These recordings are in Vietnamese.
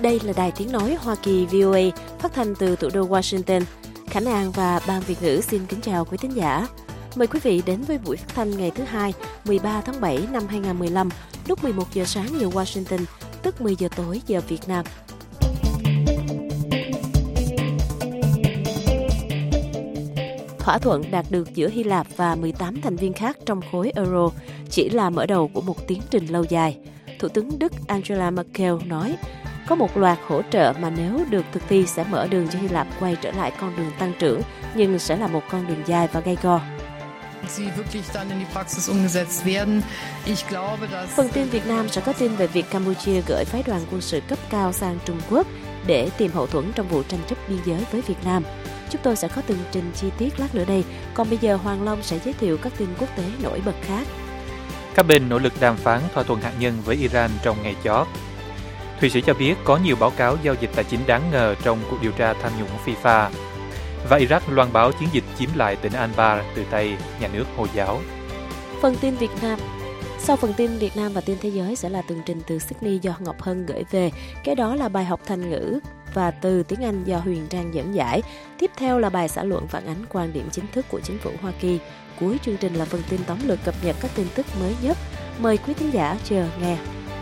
Đây là Đài Tiếng Nói Hoa Kỳ VOA, phát thanh từ thủ đô Washington. Khánh An và Ban Việt ngữ xin kính chào quý thính giả. Mời quý vị đến với buổi phát thanh ngày thứ Hai, 13 tháng 7 năm 2015, lúc 11 giờ sáng giờ Washington, tức 10 giờ tối giờ Việt Nam. Thỏa thuận đạt được giữa Hy Lạp và 18 thành viên khác trong khối Euro chỉ là mở đầu của một tiến trình lâu dài. Thủ tướng Đức Angela Merkel nói, có một loạt hỗ trợ mà nếu được thực thi sẽ mở đường cho Hy Lạp quay trở lại con đường tăng trưởng, nhưng sẽ là một con đường dài và gay go. Phần tin Việt Nam sẽ có tin về việc Campuchia gửi phái đoàn quân sự cấp cao sang Trung Quốc để tìm hậu thuẫn trong vụ tranh chấp biên giới với Việt Nam. Chúng tôi sẽ có tường trình chi tiết lát nữa đây, còn bây giờ Hoàng Long sẽ giới thiệu các tin quốc tế nổi bật khác. Các bên nỗ lực đàm phán thỏa thuận hạt nhân với Iran trong ngày chót. Thụy Sĩ cho biết có nhiều báo cáo giao dịch tài chính đáng ngờ trong cuộc điều tra tham nhũng FIFA. Và Iraq loan báo chiến dịch chiếm lại tỉnh Anbar từ tay nhà nước Hồi giáo. Sau phần tin Việt Nam và tin thế giới sẽ là tường trình từ Sydney do Ngọc Hân gửi về. Kế đó là bài học thành ngữ và từ tiếng Anh do Huyền Trang dẫn giải. Tiếp theo là bài xã luận phản ánh quan điểm chính thức của chính phủ Hoa Kỳ. Cuối chương trình là phần tin tóm lược cập nhật các tin tức mới nhất. Mời quý thính giả chờ nghe.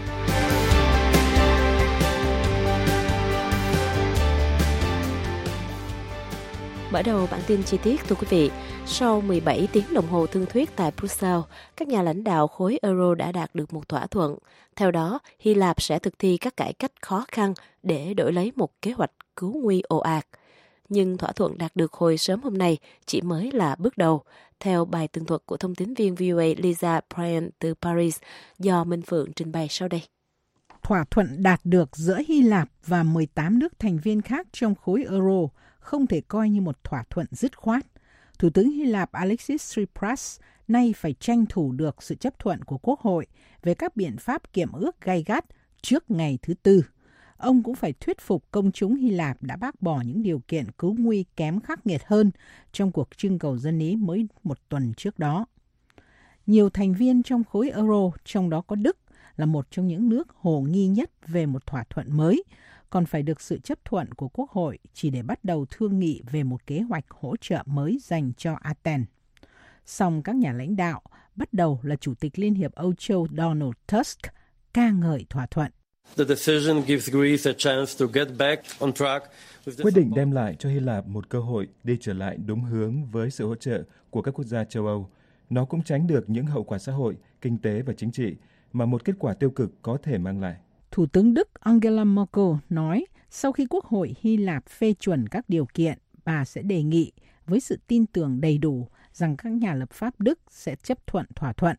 Mở đầu bản tin chi tiết, thưa quý vị, sau 17 tiếng đồng hồ thương thuyết tại Brussels, các nhà lãnh đạo khối Euro đã đạt được một thỏa thuận. Theo đó, Hy Lạp sẽ thực thi các cải cách khó khăn để đổi lấy một kế hoạch cứu nguy ồ ạt. Nhưng thỏa thuận đạt được hồi sớm hôm nay chỉ mới là bước đầu, theo bài tường thuật của thông tín viên VOA Lisa Bryant từ Paris do Minh Phượng trình bày sau đây. Thỏa thuận đạt được giữa Hy Lạp và 18 nước thành viên khác trong khối Euro không thể coi như một thỏa thuận dứt khoát. Thủ tướng Hy Lạp Alexis Tsipras nay phải tranh thủ được sự chấp thuận của Quốc hội về các biện pháp kiệm ước gay gắt trước ngày thứ Tư. Ông cũng phải thuyết phục công chúng Hy Lạp đã bác bỏ những điều kiện cứu nguy kém khắc nghiệt hơn trong cuộc trưng cầu dân ý mới một tuần trước đó. Nhiều thành viên trong khối Euro, trong đó có Đức, là một trong những nước hồ nghi nhất về một thỏa thuận mới, còn phải được sự chấp thuận của Quốc hội chỉ để bắt đầu thương nghị về một kế hoạch hỗ trợ mới dành cho Athens. Song các nhà lãnh đạo, bắt đầu là Chủ tịch Liên hiệp Âu Châu Donald Tusk, ca ngợi thỏa thuận. Quyết định đem lại cho Hy Lạp một cơ hội đi trở lại đúng hướng với sự hỗ trợ của các quốc gia châu Âu. Nó cũng tránh được những hậu quả xã hội, kinh tế và chính trị mà một kết quả tiêu cực có thể mang lại. Thủ tướng Đức Angela Merkel nói sau khi Quốc hội Hy Lạp phê chuẩn các điều kiện, bà sẽ đề nghị với sự tin tưởng đầy đủ rằng các nhà lập pháp Đức sẽ chấp thuận thỏa thuận.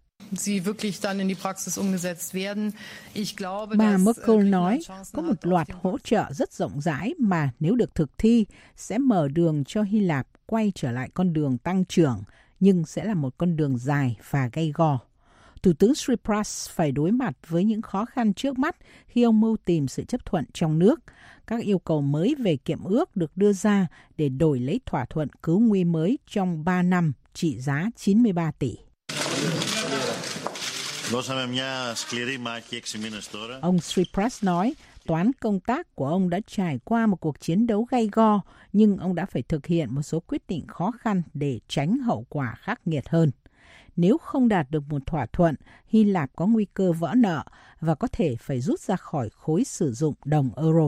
Bà Merkel nói có một loạt hỗ trợ rất rộng rãi mà nếu được thực thi sẽ mở đường cho Hy Lạp quay trở lại con đường tăng trưởng, nhưng sẽ là một con đường dài và gay go. Thủ tướng Tsipras phải đối mặt với những khó khăn trước mắt khi ông mưu tìm sự chấp thuận trong nước. Các yêu cầu mới về kiệm ước được đưa ra để đổi lấy thỏa thuận cứu nguy mới trong 3 năm trị giá 93 tỷ. Ông Tsipras nói toán công tác của ông đã trải qua một cuộc chiến đấu gay go, nhưng ông đã phải thực hiện một số quyết định khó khăn để tránh hậu quả khắc nghiệt hơn. Nếu không đạt được một thỏa thuận, Hy Lạp có nguy cơ vỡ nợ và có thể phải rút ra khỏi khối sử dụng đồng euro.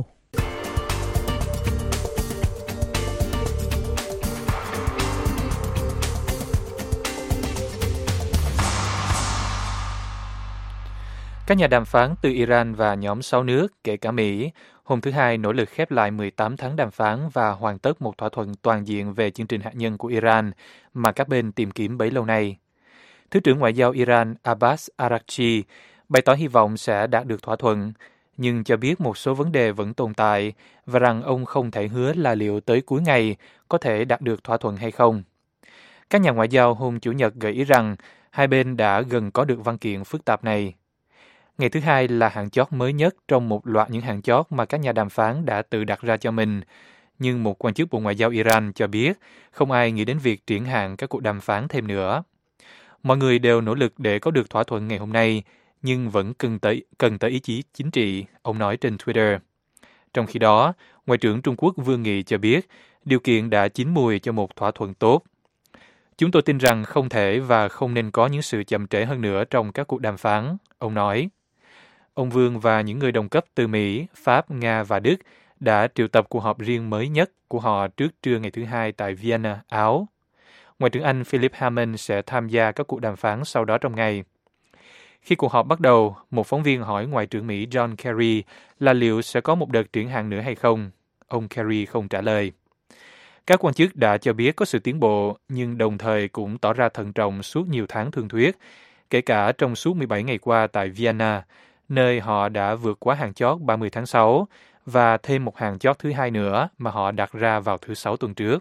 Các nhà đàm phán từ Iran và nhóm 6 nước, kể cả Mỹ, hôm thứ Hai nỗ lực khép lại 18 tháng đàm phán và hoàn tất một thỏa thuận toàn diện về chương trình hạt nhân của Iran mà các bên tìm kiếm bấy lâu nay. Thứ trưởng Ngoại giao Iran Abbas Araghchi bày tỏ hy vọng sẽ đạt được thỏa thuận, nhưng cho biết một số vấn đề vẫn tồn tại và rằng ông không thể hứa là liệu tới cuối ngày có thể đạt được thỏa thuận hay không. Các nhà ngoại giao hôm Chủ nhật gợi ý rằng hai bên đã gần có được văn kiện phức tạp này. Ngày thứ Hai là hạn chót mới nhất trong một loạt những hạn chót mà các nhà đàm phán đã tự đặt ra cho mình, nhưng một quan chức Bộ Ngoại giao Iran cho biết không ai nghĩ đến việc triển hạn các cuộc đàm phán thêm nữa. Mọi người đều nỗ lực để có được thỏa thuận ngày hôm nay, nhưng vẫn cần tới ý chí chính trị, ông nói trên Twitter. Trong khi đó, Ngoại trưởng Trung Quốc Vương Nghị cho biết điều kiện đã chín mùi cho một thỏa thuận tốt. Chúng tôi tin rằng không thể và không nên có những sự chậm trễ hơn nữa trong các cuộc đàm phán, ông nói. Ông Vương và những người đồng cấp từ Mỹ, Pháp, Nga và Đức đã triệu tập cuộc họp riêng mới nhất của họ trước trưa ngày thứ Hai tại Vienna, Áo. Ngoại trưởng Anh Philip Hammond sẽ tham gia các cuộc đàm phán sau đó trong ngày. Khi cuộc họp bắt đầu, một phóng viên hỏi Ngoại trưởng Mỹ John Kerry là liệu sẽ có một đợt triển hạn nữa hay không. Ông Kerry không trả lời. Các quan chức đã cho biết có sự tiến bộ, nhưng đồng thời cũng tỏ ra thận trọng suốt nhiều tháng thương thuyết, kể cả trong suốt 17 ngày qua tại Vienna, nơi họ đã vượt quá hạn chót 30 tháng 6 và thêm một hạn chót thứ hai nữa mà họ đặt ra vào thứ Sáu tuần trước.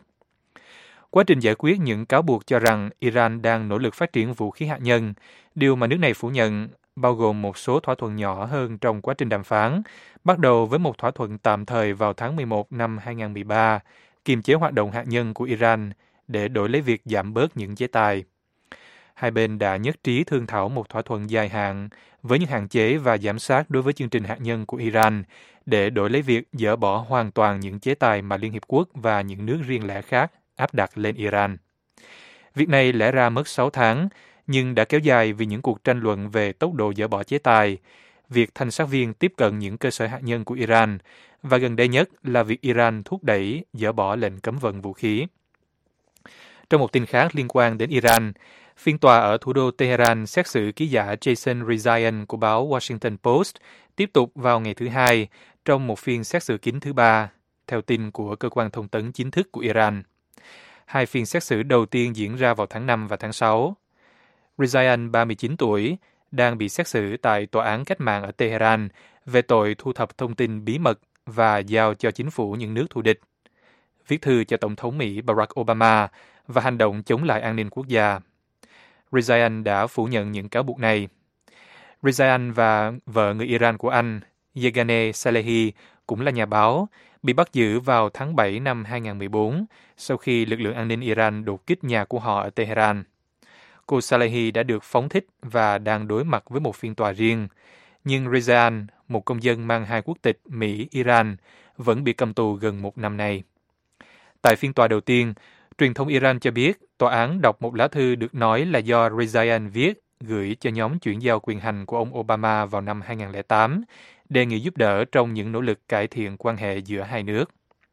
Quá trình giải quyết những cáo buộc cho rằng Iran đang nỗ lực phát triển vũ khí hạt nhân, điều mà nước này phủ nhận, bao gồm một số thỏa thuận nhỏ hơn trong quá trình đàm phán, bắt đầu với một thỏa thuận tạm thời vào tháng 11 năm 2013, kiềm chế hoạt động hạt nhân của Iran để đổi lấy việc giảm bớt những chế tài. Hai bên đã nhất trí thương thảo một thỏa thuận dài hạn với những hạn chế và giám sát đối với chương trình hạt nhân của Iran để đổi lấy việc dỡ bỏ hoàn toàn những chế tài mà Liên Hiệp Quốc và những nước riêng lẻ khác áp đặt lên Iran. Việc này lẽ ra mất 6 tháng, nhưng đã kéo dài vì những cuộc tranh luận về tốc độ dỡ bỏ chế tài, việc thanh sát viên tiếp cận những cơ sở hạt nhân của Iran, và gần đây nhất là việc Iran thúc đẩy dỡ bỏ lệnh cấm vận vũ khí. Trong một tin khác liên quan đến Iran, phiên tòa ở thủ đô Tehran xét xử ký giả Jason Rezaian của báo Washington Post tiếp tục vào ngày thứ Hai trong một phiên xét xử kín thứ ba, theo tin của cơ quan thông tấn chính thức của Iran. Hai phiên xét xử đầu tiên diễn ra vào tháng 5 và tháng 6. Rezaian, 39 tuổi, đang bị xét xử tại Tòa án Cách mạng ở Tehran về tội thu thập thông tin bí mật và giao cho chính phủ những nước thù địch, viết thư cho Tổng thống Mỹ Barack Obama và hành động chống lại an ninh quốc gia. Rezaian đã phủ nhận những cáo buộc này. Rezaian và vợ người Iran của anh, Yeganeh Salehi, cũng là nhà báo, bị bắt giữ vào tháng 7 năm 2014 sau khi lực lượng an ninh Iran đột kích nhà của họ ở Tehran. Cô Salehi đã được phóng thích và đang đối mặt với một phiên tòa riêng, nhưng Rezaian, một công dân mang hai quốc tịch Mỹ-Iran, vẫn bị cầm tù gần một năm nay. Tại phiên tòa đầu tiên, truyền thông Iran cho biết tòa án đọc một lá thư được nói là do Rezaian viết gửi cho nhóm chuyển giao quyền hành của ông Obama vào năm 2008, đề nghị giúp đỡ trong những nỗ lực cải thiện quan hệ giữa hai nước.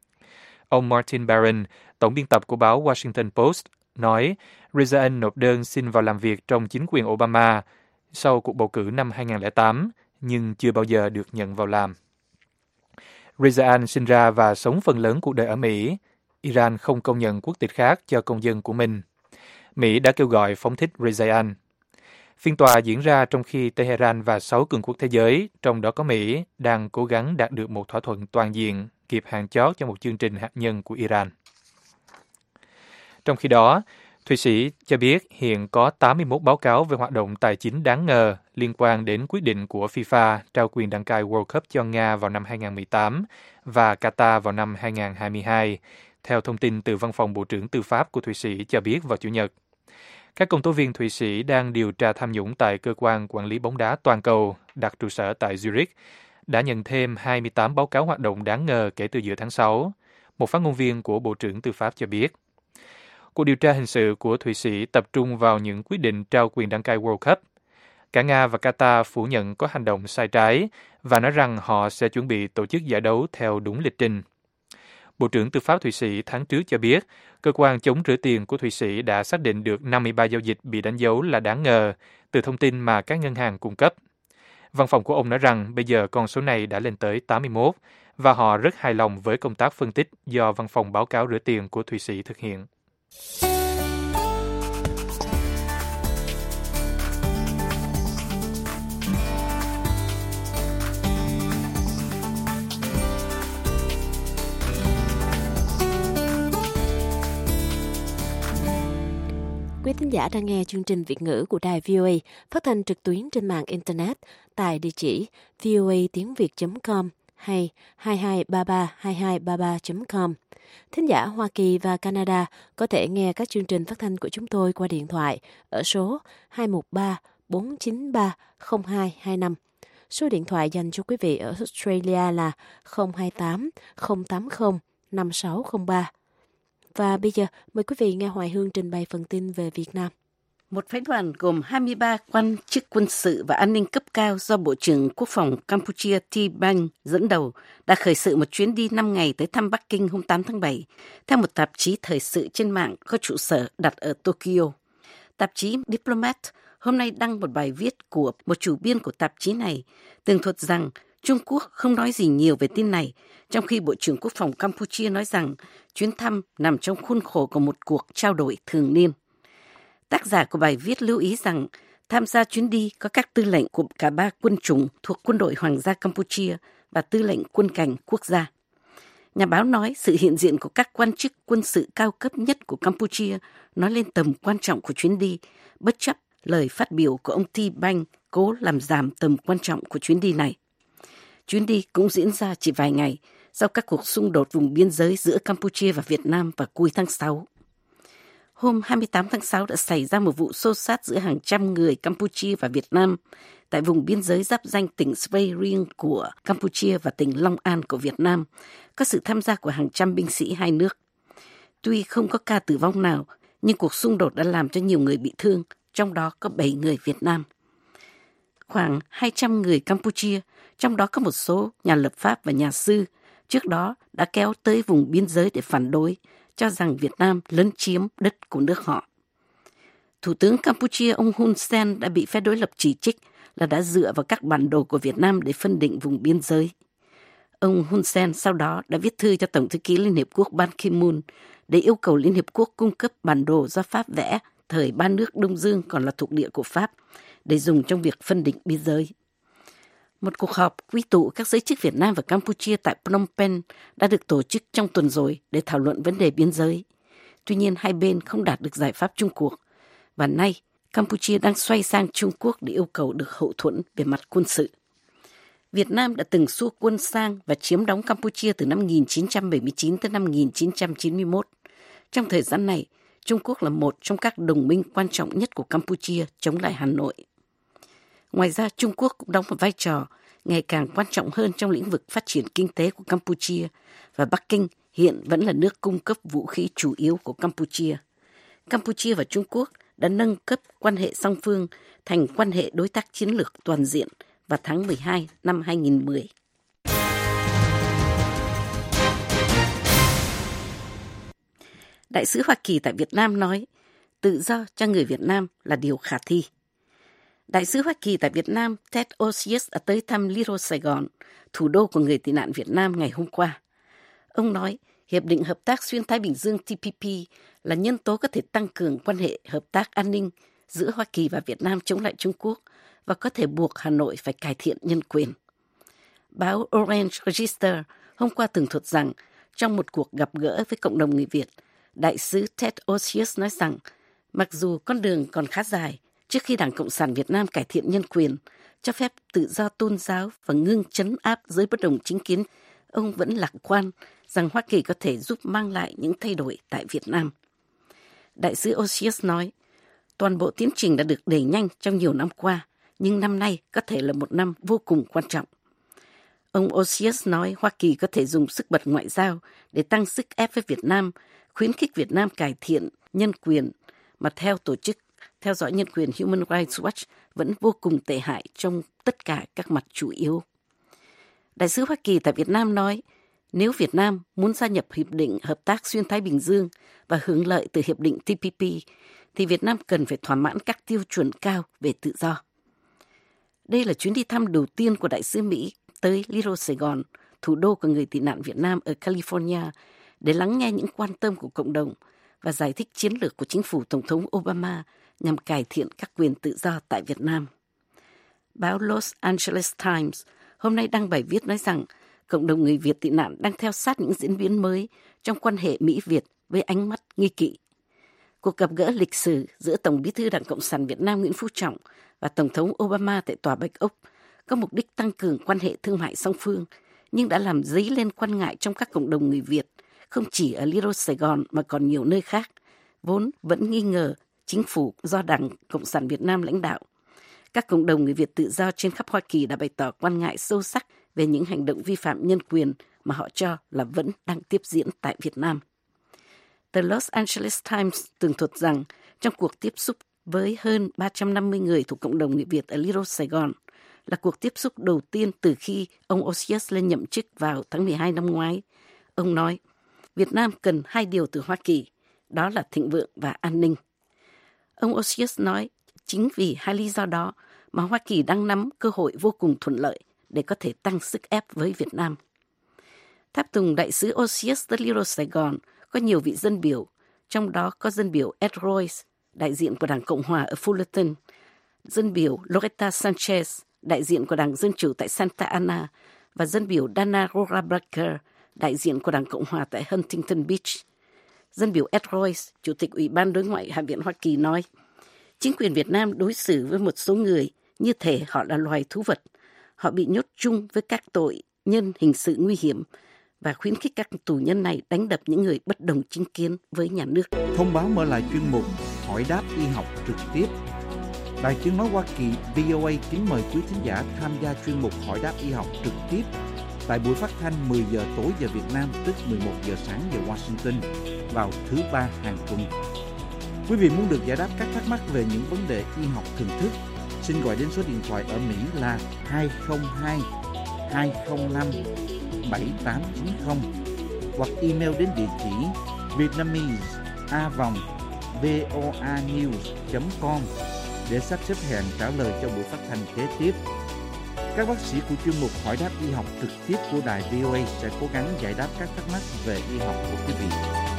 Ông Martin Baron, tổng biên tập của báo Washington Post, nói Rezaian nộp đơn xin vào làm việc trong chính quyền Obama sau cuộc bầu cử năm 2008, nhưng chưa bao giờ được nhận vào làm. Rezaian sinh ra và sống phần lớn cuộc đời ở Mỹ. Iran không công nhận quốc tịch khác cho công dân của mình. Mỹ đã kêu gọi phóng thích Rezaian. Phiên tòa diễn ra trong khi Tehran và 6 cường quốc thế giới, trong đó có Mỹ, đang cố gắng đạt được một thỏa thuận toàn diện kịp hạn chót cho một chương trình hạt nhân của Iran. Trong khi đó, Thụy Sĩ cho biết hiện có 81 báo cáo về hoạt động tài chính đáng ngờ liên quan đến quyết định của FIFA trao quyền đăng cai World Cup cho Nga vào năm 2018 và Qatar vào năm 2022, theo thông tin từ Văn phòng Bộ trưởng Tư pháp của Thụy Sĩ cho biết vào Chủ nhật. Các công tố viên Thụy Sĩ đang điều tra tham nhũng tại Cơ quan Quản lý bóng đá toàn cầu đặt trụ sở tại Zurich đã nhận thêm 28 báo cáo hoạt động đáng ngờ kể từ giữa tháng 6, một phát ngôn viên của Bộ trưởng Tư pháp cho biết. Cuộc điều tra hình sự của Thụy Sĩ tập trung vào những quyết định trao quyền đăng cai World Cup. Cả Nga và Qatar phủ nhận có hành động sai trái và nói rằng họ sẽ chuẩn bị tổ chức giải đấu theo đúng lịch trình. Bộ trưởng Tư pháp Thụy Sĩ tháng trước cho biết, cơ quan chống rửa tiền của Thụy Sĩ đã xác định được 53 giao dịch bị đánh dấu là đáng ngờ từ thông tin mà các ngân hàng cung cấp. Văn phòng của ông nói rằng bây giờ con số này đã lên tới 81 và họ rất hài lòng với công tác phân tích do Văn phòng báo cáo rửa tiền của Thụy Sĩ thực hiện. Quý thính giả đang nghe chương trình Việt ngữ của Đài VOA phát thanh trực tuyến trên mạng Internet tại địa chỉ voatiengviet.com hay 22332233.com. Thính giả Hoa Kỳ và Canada có thể nghe các chương trình phát thanh của chúng tôi qua điện thoại ở số 213 493 0225, Số điện thoại dành cho quý vị ở Australia là 028 080 5603. Và bây giờ, mời quý vị nghe Hoài Hương trình bày phần tin về Việt Nam. Một phái đoàn gồm 23 quan chức quân sự và an ninh cấp cao do Bộ trưởng Quốc phòng Campuchia Thi Banh dẫn đầu đã khởi sự một chuyến đi 5 ngày tới thăm Bắc Kinh hôm 8 tháng 7, theo một tạp chí thời sự trên mạng có trụ sở đặt ở Tokyo. Tạp chí Diplomat hôm nay đăng một bài viết của một chủ biên của tạp chí này, tường thuật rằng Trung Quốc không nói gì nhiều về tin này, trong khi Bộ trưởng Quốc phòng Campuchia nói rằng chuyến thăm nằm trong khuôn khổ của một cuộc trao đổi thường niên. Tác giả của bài viết lưu ý rằng tham gia chuyến đi có các tư lệnh của cả 3 quân chủng thuộc Quân đội Hoàng gia Campuchia và tư lệnh quân cảnh quốc gia. Nhà báo nói sự hiện diện của các quan chức quân sự cao cấp nhất của Campuchia nói lên tầm quan trọng của chuyến đi, bất chấp lời phát biểu của ông Thi Banh cố làm giảm tầm quan trọng của chuyến đi này. Chuyến đi cũng diễn ra chỉ vài ngày sau các cuộc xung đột vùng biên giới giữa Campuchia và Việt Nam vào cuối tháng 6. Hôm 28 tháng 6 đã xảy ra một vụ xô xát giữa hàng trăm người Campuchia và Việt Nam tại vùng biên giới giáp ranh tỉnh Svay Rieng của Campuchia và tỉnh Long An của Việt Nam, có sự tham gia của hàng trăm binh sĩ hai nước. Tuy không có ca tử vong nào, nhưng cuộc xung đột đã làm cho nhiều người bị thương, trong đó có 7 người Việt Nam. Khoảng 200 người Campuchia, trong đó có một số nhà lập pháp và nhà sư, trước đó đã kéo tới vùng biên giới để phản đối, cho rằng Việt Nam lấn chiếm đất của nước họ. Thủ tướng Campuchia ông Hun Sen đã bị phe đối lập chỉ trích là đã dựa vào các bản đồ của Việt Nam để phân định vùng biên giới. Ông Hun Sen sau đó đã viết thư cho Tổng thư ký Liên Hiệp Quốc Ban Ki-moon để yêu cầu Liên Hiệp Quốc cung cấp bản đồ do Pháp vẽ thời 3 nước Đông Dương còn là thuộc địa của Pháp để dùng trong việc phân định biên giới. Một cuộc họp quy tụ các giới chức Việt Nam và Campuchia tại Phnom Penh đã được tổ chức trong tuần rồi để thảo luận vấn đề biên giới. Tuy nhiên, hai bên không đạt được giải pháp chung cuộc. Và nay, Campuchia đang xoay sang Trung Quốc để yêu cầu được hậu thuẫn về mặt quân sự. Việt Nam đã từng xua quân sang và chiếm đóng Campuchia từ năm 1979 tới năm 1991. Trong thời gian này, Trung Quốc là một trong các đồng minh quan trọng nhất của Campuchia chống lại Hà Nội. Ngoài ra, Trung Quốc cũng đóng một vai trò ngày càng quan trọng hơn trong lĩnh vực phát triển kinh tế của Campuchia, và Bắc Kinh hiện vẫn là nước cung cấp vũ khí chủ yếu của Campuchia. Campuchia và Trung Quốc đã nâng cấp quan hệ song phương thành quan hệ đối tác chiến lược toàn diện vào tháng 12 năm 2010. Đại sứ Hoa Kỳ tại Việt Nam nói, tự do cho người Việt Nam là điều khả thi. Đại sứ Hoa Kỳ tại Việt Nam Ted Osius đã tới thăm Little Sài Gòn, thủ đô của người tị nạn Việt Nam ngày hôm qua. Ông nói, Hiệp định Hợp tác Xuyên Thái Bình Dương TPP là nhân tố có thể tăng cường quan hệ hợp tác an ninh giữa Hoa Kỳ và Việt Nam chống lại Trung Quốc và có thể buộc Hà Nội phải cải thiện nhân quyền. Báo Orange Register hôm qua tường thuật rằng, trong một cuộc gặp gỡ với cộng đồng người Việt, Đại sứ Ted Osius nói rằng, mặc dù con đường còn khá dài trước khi Đảng Cộng sản Việt Nam cải thiện nhân quyền, cho phép tự do tôn giáo và ngưng trấn áp giới bất đồng chính kiến, ông vẫn lạc quan rằng Hoa Kỳ có thể giúp mang lại những thay đổi tại Việt Nam. Đại sứ Osius nói, toàn bộ tiến trình đã được đẩy nhanh trong nhiều năm qua, nhưng năm nay có thể là một năm vô cùng quan trọng. Ông Osius nói Hoa Kỳ có thể dùng sức bật ngoại giao để tăng sức ép với Việt Nam, khuyến khích Việt Nam cải thiện nhân quyền, mà theo tổ chức theo dõi nhân quyền Human Rights Watch vẫn vô cùng tệ hại trong tất cả các mặt chủ yếu. Đại sứ Hoa Kỳ tại Việt Nam nói, nếu Việt Nam muốn gia nhập Hiệp định Hợp tác Xuyên Thái Bình Dương và hưởng lợi từ Hiệp định TPP, thì Việt Nam cần phải thỏa mãn các tiêu chuẩn cao về tự do. Đây là chuyến đi thăm đầu tiên của Đại sứ Mỹ tới Little Sài Gòn, thủ đô của người tị nạn Việt Nam ở California, để lắng nghe những quan tâm của cộng đồng và giải thích chiến lược của chính phủ Tổng thống Obama nhằm cải thiện các quyền tự do tại Việt Nam. Báo Los Angeles Times hôm nay đăng bài viết nói rằng cộng đồng người Việt tị nạn đang theo sát những diễn biến mới trong quan hệ Mỹ-Việt với ánh mắt nghi kỵ. Cuộc gặp gỡ lịch sử giữa Tổng bí thư Đảng Cộng sản Việt Nam Nguyễn Phú Trọng và Tổng thống Obama tại Tòa Bạch Ốc có mục đích tăng cường quan hệ thương mại song phương, nhưng đã làm dấy lên quan ngại trong các cộng đồng người Việt, không chỉ ở Little Sài Gòn mà còn nhiều nơi khác, vốn vẫn nghi ngờ chính phủ do Đảng Cộng sản Việt Nam lãnh đạo. Các cộng đồng người Việt tự do trên khắp Hoa Kỳ đã bày tỏ quan ngại sâu sắc về những hành động vi phạm nhân quyền mà họ cho là vẫn đang tiếp diễn tại Việt Nam. Tờ Los Angeles Times tường thuật rằng trong cuộc tiếp xúc với hơn 350 người thuộc cộng đồng người Việt ở Little Sài Gòn, là cuộc tiếp xúc đầu tiên từ khi ông Osius lên nhậm chức vào tháng 12 năm ngoái. Ông nói, Việt Nam cần 2 điều từ Hoa Kỳ, đó là thịnh vượng và an ninh. Ông Osius nói, chính vì 2 lý do đó mà Hoa Kỳ đang nắm cơ hội vô cùng thuận lợi để có thể tăng sức ép với Việt Nam. Tháp tùng đại sứ Osius tới Little Sài Gòn có nhiều vị dân biểu, trong đó có dân biểu Ed Royce, đại diện của Đảng Cộng Hòa ở Fullerton, dân biểu Loretta Sanchez, đại diện của Đảng Dân Chủ tại Santa Ana, và dân biểu Dana Rohrabacher, đại diện của Đảng Cộng Hòa tại Huntington Beach. Dân biểu Ed Royce, Chủ tịch Ủy ban Đối ngoại Hạ viện Hoa Kỳ nói, chính quyền Việt Nam đối xử với một số người như thể họ là loài thú vật. Họ bị nhốt chung với các tội nhân hình sự nguy hiểm và khuyến khích các tù nhân này đánh đập những người bất đồng chính kiến với nhà nước. Thông báo mở lại chuyên mục Hỏi đáp y học trực tiếp. Đài Tiếng nói Hoa Kỳ VOA kính mời quý thính giả tham gia chuyên mục Hỏi đáp y học trực tiếp tại buổi phát thanh 10 giờ tối giờ Việt Nam, tức 11 giờ sáng giờ Washington, vào thứ Ba hàng tuần. Quý vị muốn được giải đáp các thắc mắc về những vấn đề y học thường thức, xin gọi đến số điện thoại ở Mỹ là 202 205 7890 hoặc email đến địa chỉ vietnamese@voanews.com để sắp xếp hẹn trả lời cho buổi phát thanh kế tiếp. Các bác sĩ của chuyên mục Hỏi đáp y học trực tiếp của đài VOA sẽ cố gắng giải đáp các thắc mắc về y học của quý vị.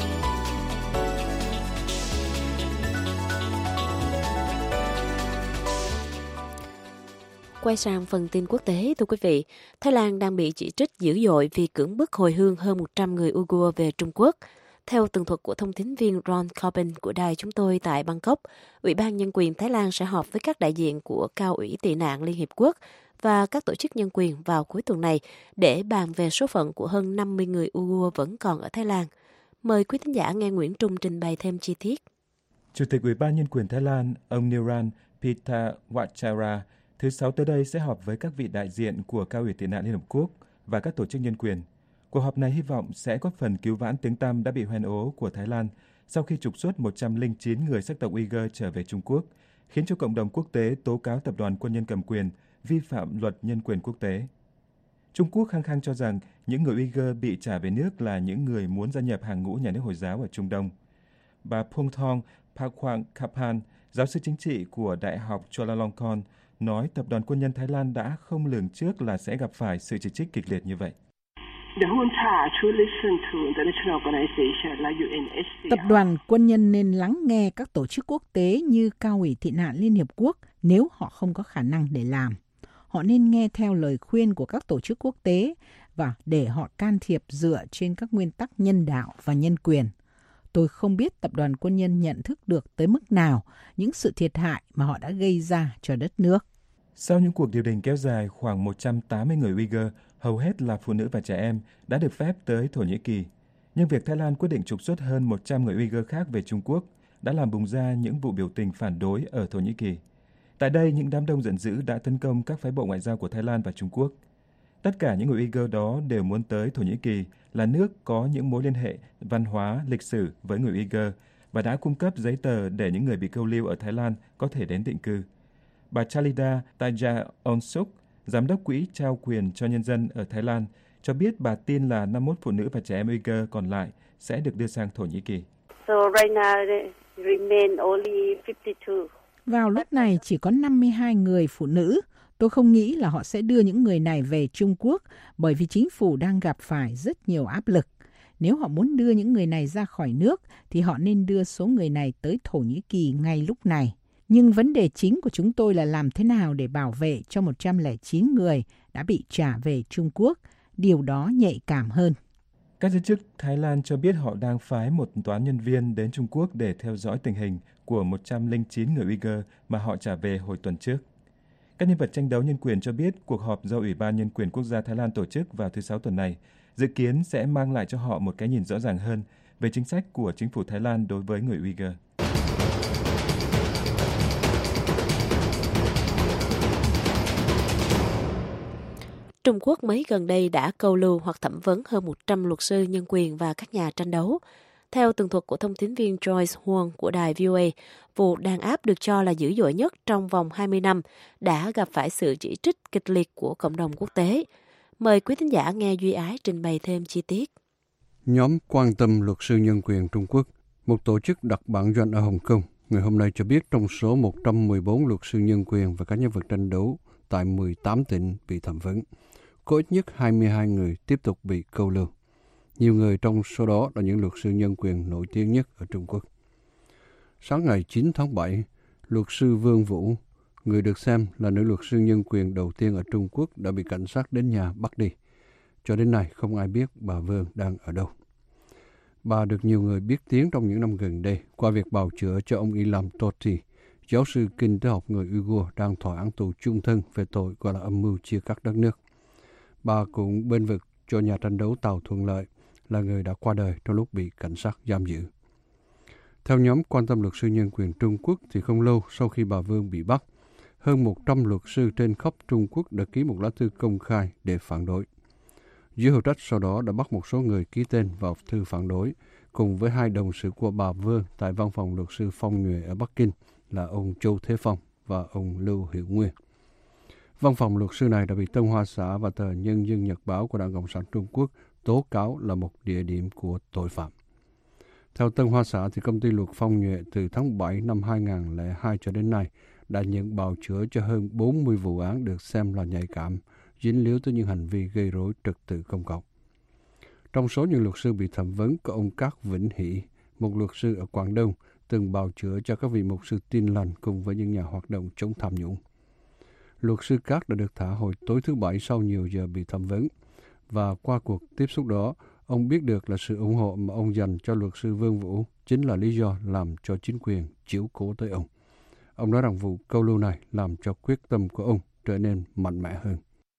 Quay sang phần tin quốc tế, thưa quý vị, Thái Lan đang bị chỉ trích dữ dội vì cưỡng bức hồi hương hơn 100 người Uyghur về Trung Quốc. Theo tường thuật của thông tín viên Ron Corbin của đài chúng tôi tại Bangkok, Ủy ban Nhân quyền Thái Lan sẽ họp với các đại diện của Cao ủy tị nạn Liên Hiệp Quốc và các tổ chức nhân quyền vào cuối tuần này để bàn về số phận của hơn 50 người Uyghur vẫn còn ở Thái Lan. Mời quý thính giả nghe Nguyễn Trung trình bày thêm chi tiết. Chủ tịch Ủy ban Nhân quyền Thái Lan, ông Niran Pitawachara, thứ Sáu tới đây sẽ họp với các vị đại diện của Cao ủy tị nạn Liên Hợp Quốc và các tổ chức nhân quyền. Cuộc họp này hy vọng sẽ góp phần cứu vãn tiếng tăm đã bị hoen ố của Thái Lan sau khi trục xuất 109 người sắc tộc Uyghur trở về Trung Quốc, khiến cho cộng đồng quốc tế tố cáo tập đoàn quân nhân cầm quyền vi phạm luật nhân quyền quốc tế. Trung Quốc khăng khăng cho rằng những người Uyghur bị trả về nước là những người muốn gia nhập hàng ngũ nhà nước Hồi giáo ở Trung Đông. Bà Phongthong Phakwankhaphan, giáo sư chính trị của Đại học Chulalongkorn, nói tập đoàn quân nhân Thái Lan đã không lường trước là sẽ gặp phải sự chỉ trích kịch liệt như vậy. Tập đoàn quân nhân nên lắng nghe các tổ chức quốc tế như Cao ủy tị nạn Liên Hiệp Quốc nếu họ không có khả năng để làm. Họ nên nghe theo lời khuyên của các tổ chức quốc tế và để họ can thiệp dựa trên các nguyên tắc nhân đạo và nhân quyền. Tôi không biết tập đoàn quân nhân nhận thức được tới mức nào những sự thiệt hại mà họ đã gây ra cho đất nước. Sau những cuộc điều đình kéo dài, khoảng 180 người Uyghur, hầu hết là phụ nữ và trẻ em, đã được phép tới Thổ Nhĩ Kỳ. Nhưng việc Thái Lan quyết định trục xuất hơn 100 người Uyghur khác về Trung Quốc đã làm bùng ra những vụ biểu tình phản đối ở Thổ Nhĩ Kỳ. Tại đây, những đám đông giận dữ đã tấn công các phái bộ ngoại giao của Thái Lan và Trung Quốc. Tất cả những người Uyghur đó đều muốn tới Thổ Nhĩ Kỳ, là nước có những mối liên hệ văn hóa, lịch sử với người Uyghur và đã cung cấp giấy tờ để những người bị câu lưu ở Thái Lan có thể đến định cư. Bà Chalida Taja Onsuk, giám đốc quỹ trao quyền cho nhân dân ở Thái Lan, cho biết bà tin là 51 phụ nữ và trẻ em Uyghur còn lại sẽ được đưa sang Thổ Nhĩ Kỳ. Vào lúc này chỉ có 52 người phụ nữ. Tôi không nghĩ là họ sẽ đưa những người này về Trung Quốc bởi vì chính phủ đang gặp phải rất nhiều áp lực. Nếu họ muốn đưa những người này ra khỏi nước thì họ nên đưa số người này tới Thổ Nhĩ Kỳ ngay lúc này. Nhưng vấn đề chính của chúng tôi là làm thế nào để bảo vệ cho 109 người đã bị trả về Trung Quốc. Điều đó nhạy cảm hơn. Các giới chức Thái Lan cho biết họ đang phái một toán nhân viên đến Trung Quốc để theo dõi tình hình của 109 người Uyghur mà họ trả về hồi tuần trước. Các nhân vật tranh đấu nhân quyền cho biết cuộc họp do Ủy ban Nhân quyền Quốc gia Thái Lan tổ chức vào thứ Sáu tuần này dự kiến sẽ mang lại cho họ một cái nhìn rõ ràng hơn về chính sách của chính phủ Thái Lan đối với người Uyghur. Trung Quốc mấy gần đây đã câu lưu hoặc thẩm vấn hơn 100 luật sư nhân quyền và các nhà tranh đấu. Theo tường thuật của thông tín viên Joyce Huang của đài VOA, vụ đàn áp được cho là dữ dội nhất trong vòng 20 năm đã gặp phải sự chỉ trích kịch liệt của cộng đồng quốc tế. Mời quý thính giả nghe Duy Ái trình bày thêm chi tiết. Nhóm quan tâm luật sư nhân quyền Trung Quốc, một tổ chức đặt bản doanh ở Hồng Kông, ngày hôm nay cho biết trong số 114 luật sư nhân quyền và các nhân vật tranh đấu tại 18 tỉnh bị thẩm vấn, có ít nhất 22 người tiếp tục bị câu lưu. Nhiều người trong số đó là những luật sư nhân quyền nổi tiếng nhất ở Trung Quốc. Sáng ngày 9 tháng 7, luật sư Vương Vũ, người được xem là nữ luật sư nhân quyền đầu tiên ở Trung Quốc, đã bị cảnh sát đến nhà bắt đi. Cho đến nay, không ai biết bà Vương đang ở đâu. Bà được nhiều người biết tiếng trong những năm gần đây qua việc bào chữa cho ông Ilham Tohti, giáo sư kinh tế học người Uyghur đang thọ án tù chung thân về tội gọi là âm mưu chia cắt đất nước. Bà cũng bên vực cho nhà tranh đấu Tào Thuận Lợi, là người đã qua đời trong lúc bị cảnh sát giam giữ. Theo nhóm quan tâm luật sư nhân quyền Trung Quốc thì không lâu sau khi bà Vương bị bắt, hơn 100 luật sư trên khắp Trung Quốc đã ký một lá thư công khai để phản đối. Giới hữu trách sau đó đã bắt một số người ký tên vào thư phản đối, cùng với hai đồng sự của bà Vương tại văn phòng luật sư Phong Nhuệ ở Bắc Kinh là ông Châu Thế Phong và ông Lưu Hiểu Nguyên. Văn phòng luật sư này đã bị Tân Hoa Xã và tờ Nhân dân Nhật báo của Đảng Cộng sản Trung Quốc tố cáo là một địa điểm của tội phạm. Theo Tân Hoa Xã thì công ty luật Phong Nhuệ từ tháng 7 năm 2002 cho đến nay đã nhận bào chữa cho hơn 40 vụ án được xem là nhạy cảm, dính líu tới những hành vi gây rối trật tự công cộng. Trong số những luật sư bị thẩm vấn có ông Cát Vĩnh Hỷ, một luật sư ở Quảng Đông, từng bào chữa cho các vị mục sư Tin Lành cùng với những nhà hoạt động chống tham nhũng. Luật sư Cát đã được thả hồi tối thứ Bảy sau nhiều giờ bị thẩm vấn, và qua cuộc tiếp xúc đó, ông biết được là sự ủng hộ mà ông dành cho luật sư Vương Vũ chính là lý do làm cho chính quyền chiếu cố tới ông. Ông nói rằng vụ câu lưu này làm cho quyết tâm của ông trở nên mạnh mẽ hơn.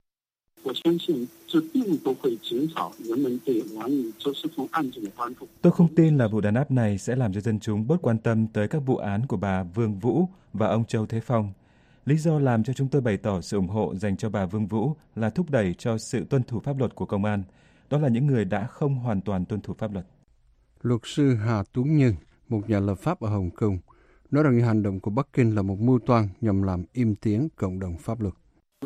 Tôi không tin là vụ đàn áp này sẽ làm cho dân chúng bớt quan tâm tới các vụ án của bà Vương Vũ và ông Châu Thế Phong. Lý do làm cho chúng tôi bày tỏ sự ủng hộ dành cho bà Vương Vũ là thúc đẩy cho sự tuân thủ pháp luật của công an. Đó là những người đã không hoàn toàn tuân thủ pháp luật. Luật sư Hà Tuấn Nhân, một nhà lập pháp ở Hồng Kông, nói rằng những hành động của Bắc Kinh là một mưu toan nhằm làm im tiếng cộng đồng pháp luật.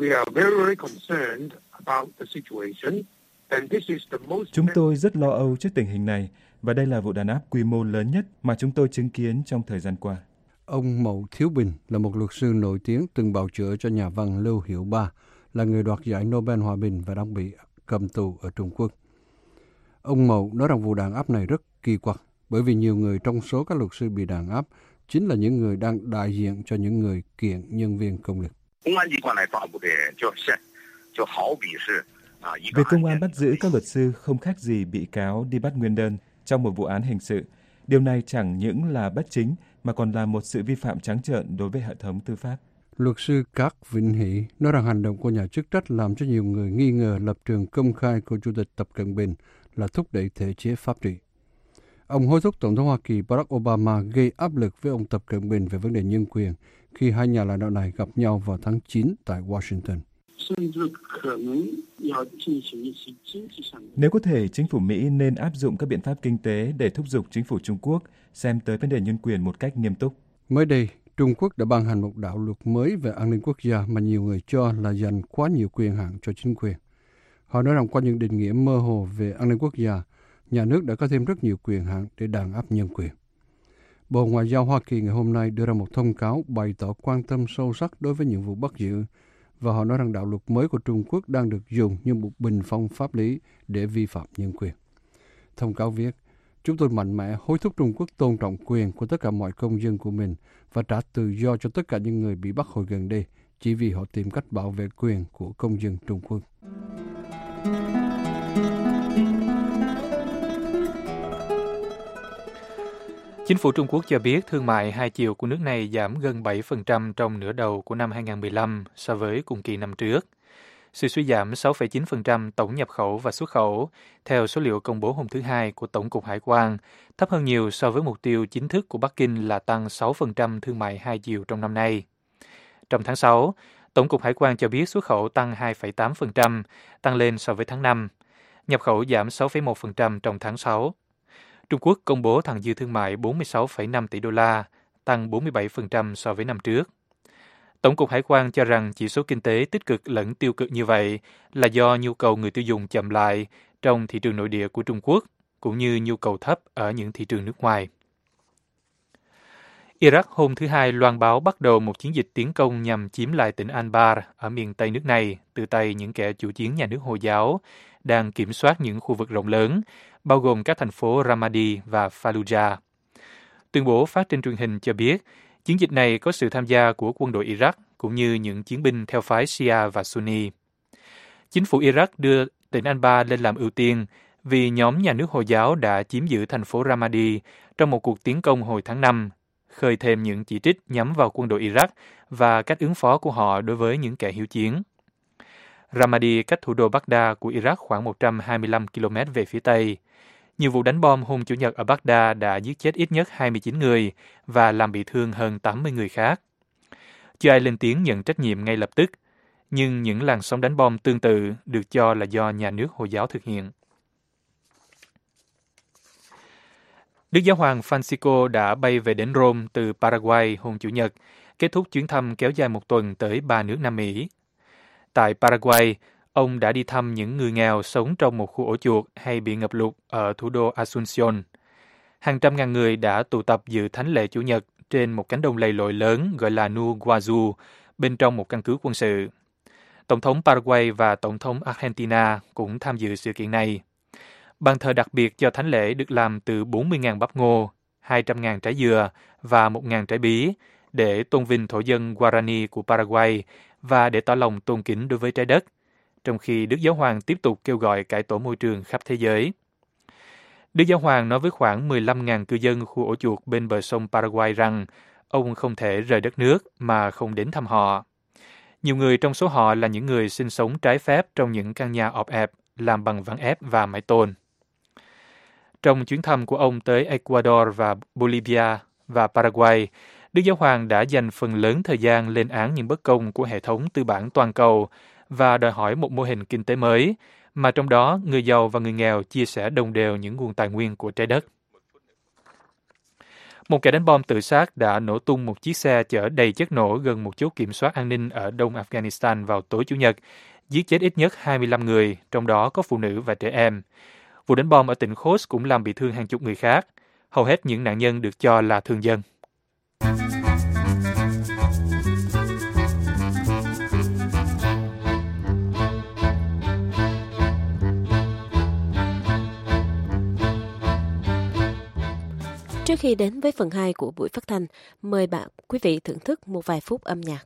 Chúng tôi rất lo âu trước tình hình này, và đây là vụ đàn áp quy mô lớn nhất mà chúng tôi chứng kiến trong thời gian qua. Ông Mậu Thiếu Bình là một luật sư nổi tiếng từng bào chữa cho nhà văn Lưu Hiểu Ba, là người đoạt giải Nobel Hòa bình và đang bị cầm tù ở Trung Quốc. Ông Mậu nói rằng vụ đàn áp này rất kỳ quặc, bởi vì nhiều người trong số các luật sư bị đàn áp chính là những người đang đại diện cho những người kiện nhân viên công lực. Việc công an bắt giữ các luật sư không khác gì bị cáo đi bắt nguyên đơn trong một vụ án hình sự. Điều này chẳng những là bất chính mà còn là một sự vi phạm trắng trợn đối với hệ thống tư pháp. Luật sư Cát Vĩnh Hỷ nói rằng hành động của nhà chức trách làm cho nhiều người nghi ngờ lập trường công khai của Chủ tịch Tập Cận Bình là thúc đẩy thể chế pháp trị. Ông hối thúc Tổng thống Hoa Kỳ Barack Obama gây áp lực với ông Tập Cận Bình về vấn đề nhân quyền khi hai nhà lãnh đạo này gặp nhau vào tháng 9 tại Washington. Nếu có thể, chính phủ Mỹ nên áp dụng các biện pháp kinh tế để thúc giục chính phủ Trung Quốc xem tới vấn đề nhân quyền một cách nghiêm túc. Mới đây, Trung Quốc đã ban hành một đạo luật mới về an ninh quốc gia mà nhiều người cho là dành quá nhiều quyền hạn cho chính quyền. Họ nói rằng qua những định nghĩa mơ hồ về an ninh quốc gia, nhà nước đã có thêm rất nhiều quyền hạn để đàn áp nhân quyền. Bộ Ngoại giao Hoa Kỳ ngày hôm nay đưa ra một thông cáo bày tỏ quan tâm sâu sắc đối với những vụ bắt giữ, và họ nói rằng đạo luật mới của Trung Quốc đang được dùng như một bình phong pháp lý để vi phạm nhân quyền. Thông cáo viết, chúng tôi mạnh mẽ hối thúc Trung Quốc tôn trọng quyền của tất cả mọi công dân của mình và trả tự do cho tất cả những người bị bắt hồi gần đây chỉ vì họ tìm cách bảo vệ quyền của công dân Trung Quốc. Chính phủ Trung Quốc cho biết thương mại hai chiều của nước này giảm gần 7% trong nửa đầu của năm 2015 so với cùng kỳ năm trước. Sự suy giảm 6,9% tổng nhập khẩu và xuất khẩu, theo số liệu công bố hôm thứ Hai của Tổng cục Hải quan, thấp hơn nhiều so với mục tiêu chính thức của Bắc Kinh là tăng 6% thương mại hai chiều trong năm nay. Trong tháng 6, Tổng cục Hải quan cho biết xuất khẩu tăng 2,8%, tăng lên so với tháng 5. Nhập khẩu giảm 6,1% trong tháng 6. Trung Quốc công bố thặng dư thương mại 46,5 tỷ đô la, tăng 47% so với năm trước. Tổng cục Hải quan cho rằng chỉ số kinh tế tích cực lẫn tiêu cực như vậy là do nhu cầu người tiêu dùng chậm lại trong thị trường nội địa của Trung Quốc, cũng như nhu cầu thấp ở những thị trường nước ngoài. Iraq hôm thứ Hai loan báo bắt đầu một chiến dịch tiến công nhằm chiếm lại tỉnh Anbar ở miền Tây nước này từ tay những kẻ chủ chiến nhà nước Hồi giáo đang kiểm soát những khu vực rộng lớn, bao gồm các thành phố Ramadi và Fallujah. Tuyên bố phát trên truyền hình cho biết, chiến dịch này có sự tham gia của quân đội Iraq cũng như những chiến binh theo phái Shia và Sunni. Chính phủ Iraq đưa tỉnh Anbar lên làm ưu tiên vì nhóm nhà nước Hồi giáo đã chiếm giữ thành phố Ramadi trong một cuộc tiến công hồi tháng 5, khơi thêm những chỉ trích nhắm vào quân đội Iraq và cách ứng phó của họ đối với những kẻ hiếu chiến. Ramadi cách thủ đô Baghdad của Iraq khoảng 125 km về phía Tây. Nhiều vụ đánh bom hôm Chủ nhật ở Baghdad đã giết chết ít nhất 29 người và làm bị thương hơn 80 người khác. Chưa ai lên tiếng nhận trách nhiệm ngay lập tức, nhưng những làn sóng đánh bom tương tự được cho là do nhà nước Hồi giáo thực hiện. Đức Giáo hoàng Francisco đã bay về đến Rome từ Paraguay hôm Chủ nhật, kết thúc chuyến thăm kéo dài một tuần tới 3 nước Nam Mỹ. Tại Paraguay, ông đã đi thăm những người nghèo sống trong một khu ổ chuột hay bị ngập lụt ở thủ đô Asunción. Hàng trăm ngàn người đã tụ tập dự thánh lễ Chủ nhật trên một cánh đồng lầy lội lớn gọi là Nu Guazu, bên trong một căn cứ quân sự. Tổng thống Paraguay và Tổng thống Argentina cũng tham dự sự kiện này. Bàn thờ đặc biệt cho thánh lễ được làm từ 40.000 bắp ngô, 200.000 trái dừa và 1.000 trái bí để tôn vinh thổ dân Guarani của Paraguay và để tỏ lòng tôn kính đối với trái đất, trong khi Đức Giáo hoàng tiếp tục kêu gọi cải tổ môi trường khắp thế giới. Đức Giáo hoàng nói với khoảng 15.000 cư dân khu ổ chuột bên bờ sông Paraguay rằng ông không thể rời đất nước mà không đến thăm họ. Nhiều người trong số họ là những người sinh sống trái phép trong những căn nhà ọp ẹp làm bằng ván ép và mái tôn. Trong chuyến thăm của ông tới Ecuador và Bolivia và Paraguay, Đức Giáo hoàng đã dành phần lớn thời gian lên án những bất công của hệ thống tư bản toàn cầu và đòi hỏi một mô hình kinh tế mới, mà trong đó người giàu và người nghèo chia sẻ đồng đều những nguồn tài nguyên của trái đất. Một kẻ đánh bom tự sát đã nổ tung một chiếc xe chở đầy chất nổ gần một chốt kiểm soát an ninh ở đông Afghanistan vào tối Chủ nhật, giết chết ít nhất 25 người, trong đó có phụ nữ và trẻ em. Vụ đánh bom ở tỉnh Khost cũng làm bị thương hàng chục người khác. Hầu hết những nạn nhân được cho là thường dân. Trước khi đến với phần 2 của buổi phát thanh, mời quý vị thưởng thức một vài phút âm nhạc.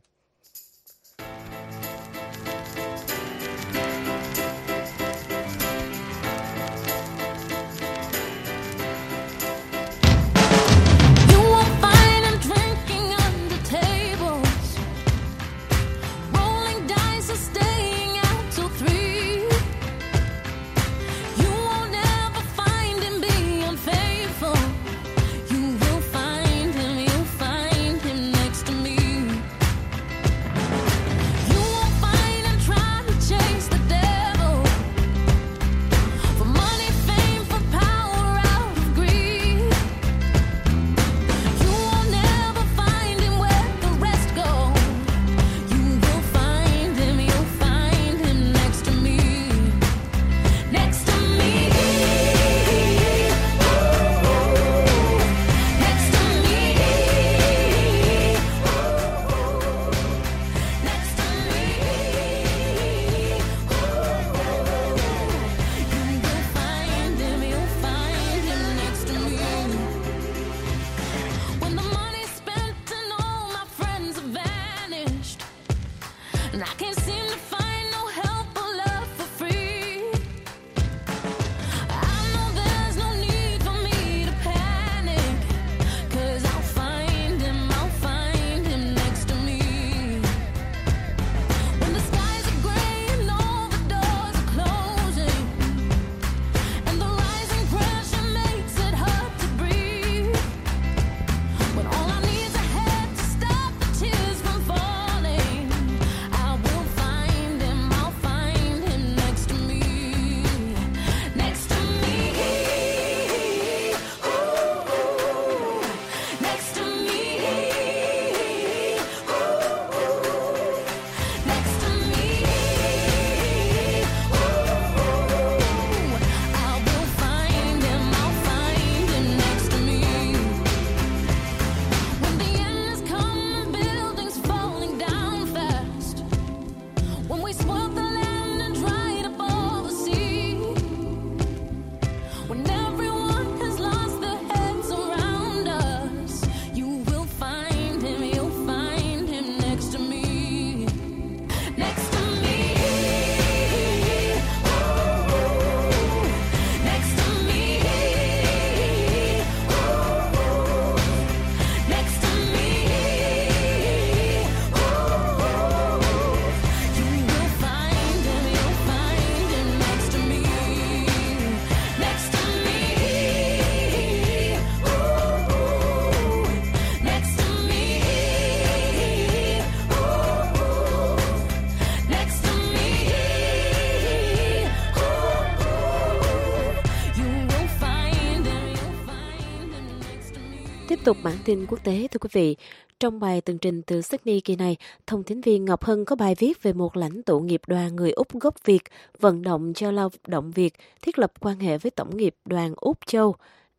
Tiếp tục bản tin quốc tế, thưa quý vị. Trong bài tường trình từ Sydney kỳ này, thông tín viên Ngọc Hân có bài viết về một lãnh tụ nghiệp đoàn người Úc gốc Việt vận động cho lao động Việt thiết lập quan hệ với Tổng nghiệp đoàn Úc Châu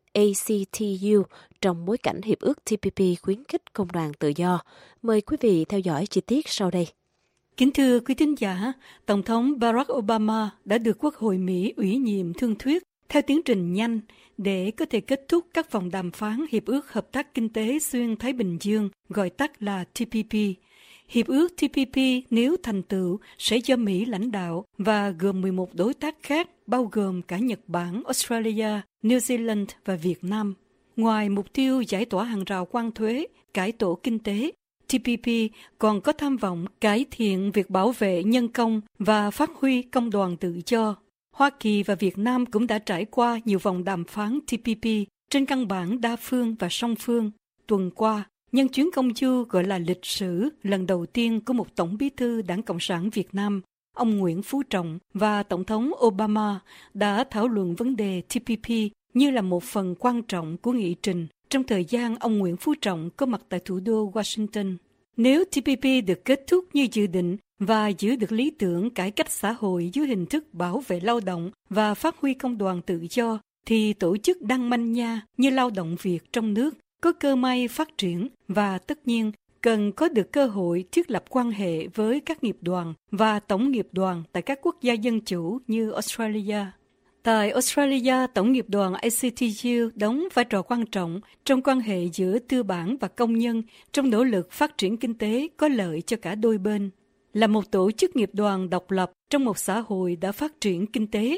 ACTU trong bối cảnh hiệp ước TPP khuyến khích công đoàn tự do. Mời quý vị theo dõi chi tiết sau đây. Kính thưa quý thính giả, Tổng thống Barack Obama đã được Quốc hội Mỹ ủy nhiệm thương thuyết theo tiến trình nhanh để có thể kết thúc các vòng đàm phán Hiệp ước Hợp tác Kinh tế Xuyên Thái Bình Dương, gọi tắt là TPP. Hiệp ước TPP nếu thành tựu sẽ do Mỹ lãnh đạo và gồm 11 đối tác khác bao gồm cả Nhật Bản, Australia, New Zealand và Việt Nam. Ngoài mục tiêu giải tỏa hàng rào quan thuế, cải tổ kinh tế, TPP còn có tham vọng cải thiện việc bảo vệ nhân công và phát huy công đoàn tự do. Hoa Kỳ và Việt Nam cũng đã trải qua nhiều vòng đàm phán TPP trên căn bản đa phương và song phương. Tuần qua, nhân chuyến công du gọi là lịch sử lần đầu tiên của một Tổng bí thư Đảng Cộng sản Việt Nam, ông Nguyễn Phú Trọng và Tổng thống Obama đã thảo luận vấn đề TPP như là một phần quan trọng của nghị trình trong thời gian ông Nguyễn Phú Trọng có mặt tại thủ đô Washington. Nếu TPP được kết thúc như dự định và giữ được lý tưởng cải cách xã hội dưới hình thức bảo vệ lao động và phát huy công đoàn tự do, thì tổ chức đăng manh nha như Lao động Việt trong nước có cơ may phát triển và tất nhiên cần có được cơ hội thiết lập quan hệ với các nghiệp đoàn và tổng nghiệp đoàn tại các quốc gia dân chủ như Australia. Tại Australia, Tổng nghiệp đoàn ACTU đóng vai trò quan trọng trong quan hệ giữa tư bản và công nhân trong nỗ lực phát triển kinh tế có lợi cho cả đôi bên. Là một tổ chức nghiệp đoàn độc lập trong một xã hội đã phát triển kinh tế,